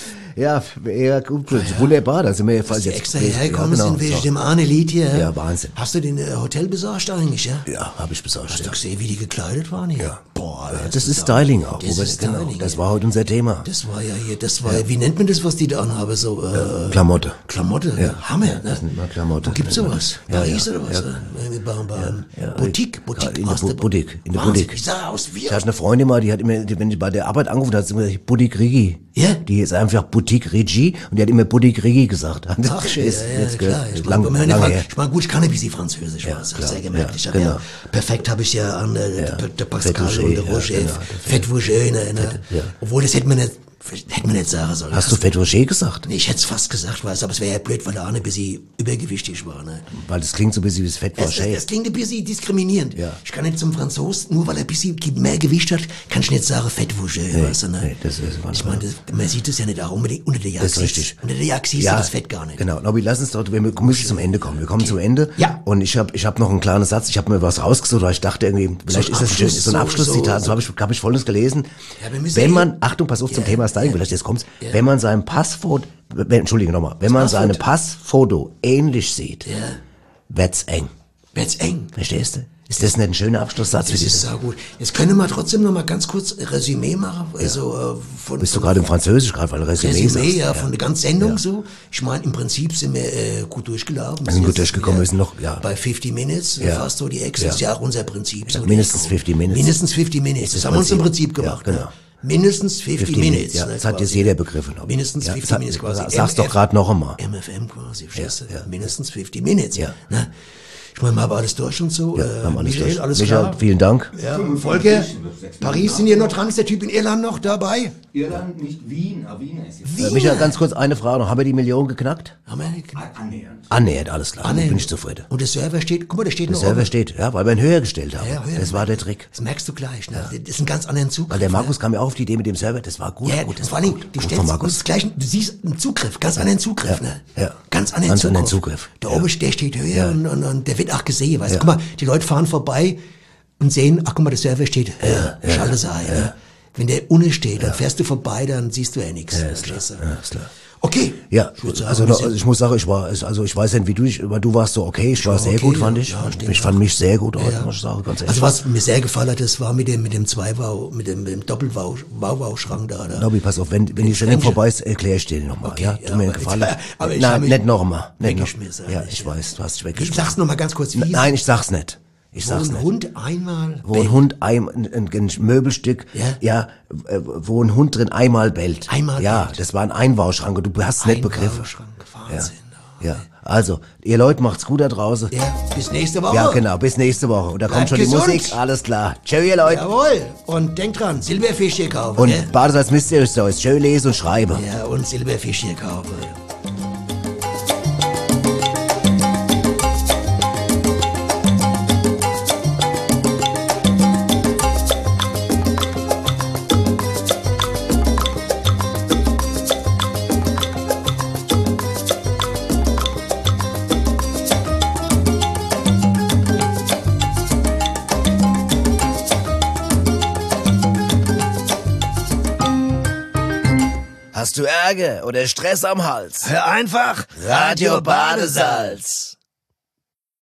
Ja, ja, gut, wunderbar. Da sind wir Dass jetzt die extra hergekommen ja, genau, sind wegen so. dem Arne-Lied hier. Ja, Wahnsinn. Hast du den äh, Hotel besorgt eigentlich, ja? Ja, habe ich besorgt. Hast ja. du gesehen, wie die gekleidet waren hier? Ja. Boah, Ja, das ist Styling auch. Das wo wir- ist genau, Styling, das war heute unser Thema. Das war ja hier, das war, wie nennt man das, was die da anhaben? So, äh, Klamotte. Klamotte, Ja. Hammer, Ja, ne? das nennt man Klamotte. Wo gibt's sowas? Ja, Paris ja, oder was? ja. Ja. Äh, Beim, beim Ja, Boutique, Boutique. in der hast du- Bu- Boutique, in der Wahnsinn, Boutique. die sah aus wie... Ich hatte eine Freundin mal, die hat immer, die, wenn sie bei der Arbeit angerufen hat, hat sie immer gesagt, Boutique Rigi. Ja? Die ist einfach Boutique Rigi und die hat immer Boutique Rigi gesagt. Ach, schön, Ist ja, ja, jetzt klar. ge- Ich lang, meine, lange Fran- her. ich meine, gut, ich kann ein bisschen Französisch, Ja, was, klar. hast du ja gemerkt. Ja, Ich hab genau. ja, perfekt habe ich ja an äh, Ja. der, der Pascal Fett und der Roger, Roger, ja, genau. Fett Roger, ne, ne? Ja. Obwohl, das hätte man nicht, hätte man nicht sagen sollen. Hast du Fett Roger gesagt? Nee, ich hätte es fast gesagt, weißt, aber es wäre ja blöd, weil der Arne ein bisschen übergewichtig war, ne? Weil das klingt so ein bisschen wie das Fett Das, Roger. das klingt ein bisschen diskriminierend. Ja. Ich kann nicht zum Franzosen, nur weil er ein bisschen mehr Gewicht hat, kann ich nicht sagen Fett Roger, weißt du, ne? Nee, das ist Ich meine, das- man sieht es ja nicht auch unbedingt unter der Jagd. Das ist richtig. Unter der Jagd siehst Ja, du das Fett gar nicht. Genau, Nobby, lass uns doch, wir müssen zum Ende kommen. Wir kommen zum Ende. Ja. Und ich habe ich hab noch einen kleinen Satz, ich habe mir was rausgesucht, weil ich dachte irgendwie, vielleicht ein ist das ein, schön- Abschluss, so ein so- Abschlusszitat, so- so habe ich, hab ich Folgendes gelesen. Ja, wir müssen Wenn ja- man, Achtung, pass auf zum Ja, Thema Styling, ja. vielleicht jetzt kommt's, Ja. wenn man sein Passfoto, wenn, Entschuldige nochmal, wenn man Passfoto? seine Passfoto ähnlich sieht, Ja. wird's eng. Wird's eng. Verstehst du? Ist das nicht ein schöner Abschlusssatz für Das dich? ist sehr gut. Jetzt können wir trotzdem noch mal ganz kurz ein Resümee machen. Also, äh, von, Bist du gerade im Französisch, gerade weil du Resümee, Resümee, sagst? ja, von der ganzen Sendung so. Ich meine, im Prinzip sind wir äh, gut durchgelaufen. Wir sind gut Jetzt durchgekommen, wieder wir sind noch, ja. Bei fifty Minutes, Ja. fast so die Ex. Ja. Das ist ja auch unser Prinzip. So mindestens die- fifty Minutes. Mindestens fifty Minutes. Das, Das haben wir uns im Prinzip. Prinzip gemacht. Ja, genau. Ne? Mindestens fifty, Minutes. Ja, ne, das hat quasi. jetzt jeder begriffen. Nobby. Mindestens Ja, fifty sag- Minutes quasi. Sag's doch M F gerade noch einmal. M F M quasi, verstehst du? Ja, ja. Mindestens fifty Minutes. Ja. Ne? Ich meine, wir haben alles durch und so. Ja, äh, haben alles Michael, durch. alles Michael, klar? vielen Dank. Ja, Volker, Paris, sind hier noch dran? Ist der Typ in Irland noch dabei? Irland, nicht Wien, aber Wien ist jetzt. Äh, Michael, ganz kurz eine Frage noch. Haben wir die Million geknackt? Haben wir Annähernd. Annähernd, alles klar. Annähernd. Bin ich zufrieden. Und der Server steht, guck mal, der steht Der noch Server oben. steht, ja, weil wir ihn höher gestellt haben. Ja, höher. Das war der Trick. Das merkst du gleich. Ne? Das ist ein ganz anderen Zugriff. Weil der Markus ne? kam ja auch auf die Idee mit dem Server, das war gut. Ja, gut, das das vor war allem, gut. du Gut stellst von du Markus. musst gleich, du siehst einen Zugriff, ganz anderen Zugriff, Ja, ne? ja. Ganz anderen Ganz Zugriff. anderen Zugriff. Der Ja. oben, der steht höher Ja. und, und, und der wird auch gesehen, weißt du. Ja. Guck mal, die Leute fahren vorbei und sehen, ach guck mal, der Server steht höher. ja, Schalte sei, ne? Wenn der unten steht, dann fährst du vorbei, dann siehst du ja nichts. Ja, ist klar. verstehst du? Ja, ist klar. Okay. Ja, Ich würd sagen, also, wir noch, sind- also ich muss sagen, ich war, also ich weiß nicht, wie du, ich, aber du warst so okay, ich war war sehr okay, gut, fand ja. ich. Ja, stimmt, ich fand mich sehr gut heute, Ja. muss ich sagen, ganz ehrlich. Also was mir sehr gefallen hat, das war mit dem mit dem Zweibau, mit dem, mit dem Doppelbau-Schrank da. da. Nobby, pass auf, wenn, wenn die Sendung vorbei ist, erkläre ich dir nochmal, Okay, ja? ja, Tu mir einen aber- Gefallen. aber ich hab Nein, mich nicht nochmal. Nicht noch. weggeschmissen, Ja, eigentlich, ich ja. weiß, du hast dich Ich weggeschmissen. sag's noch mal ganz kurz, wie Nein, ich sag's nicht. Ich wo sag's ein nicht. Hund einmal Wo ein Hund ein, ein, ein, ein Möbelstück, Ja? ja, äh, wo ein Hund drin einmal bellt. Einmal Ja, bellt. das war ein Einbauschrank und du hast es nicht begriffen. Einbauschrank, Wahnsinn. Ja, also, ihr Leute macht's gut da draußen. Ja, bis nächste Woche. Ja, genau, bis nächste Woche. Und da kommt Bleibt schon die gesund. Musik, alles klar. Ciao, ihr Leute. Jawohl. Und denkt dran, Silberfisch hier kaufen. Und gell? Badesalz müsst ihr euch so, ist schön lesen und schreiben. Ja, und Silberfisch hier kaufen. Hast du Ärger oder Stress am Hals? Hör einfach Radio Badesalz.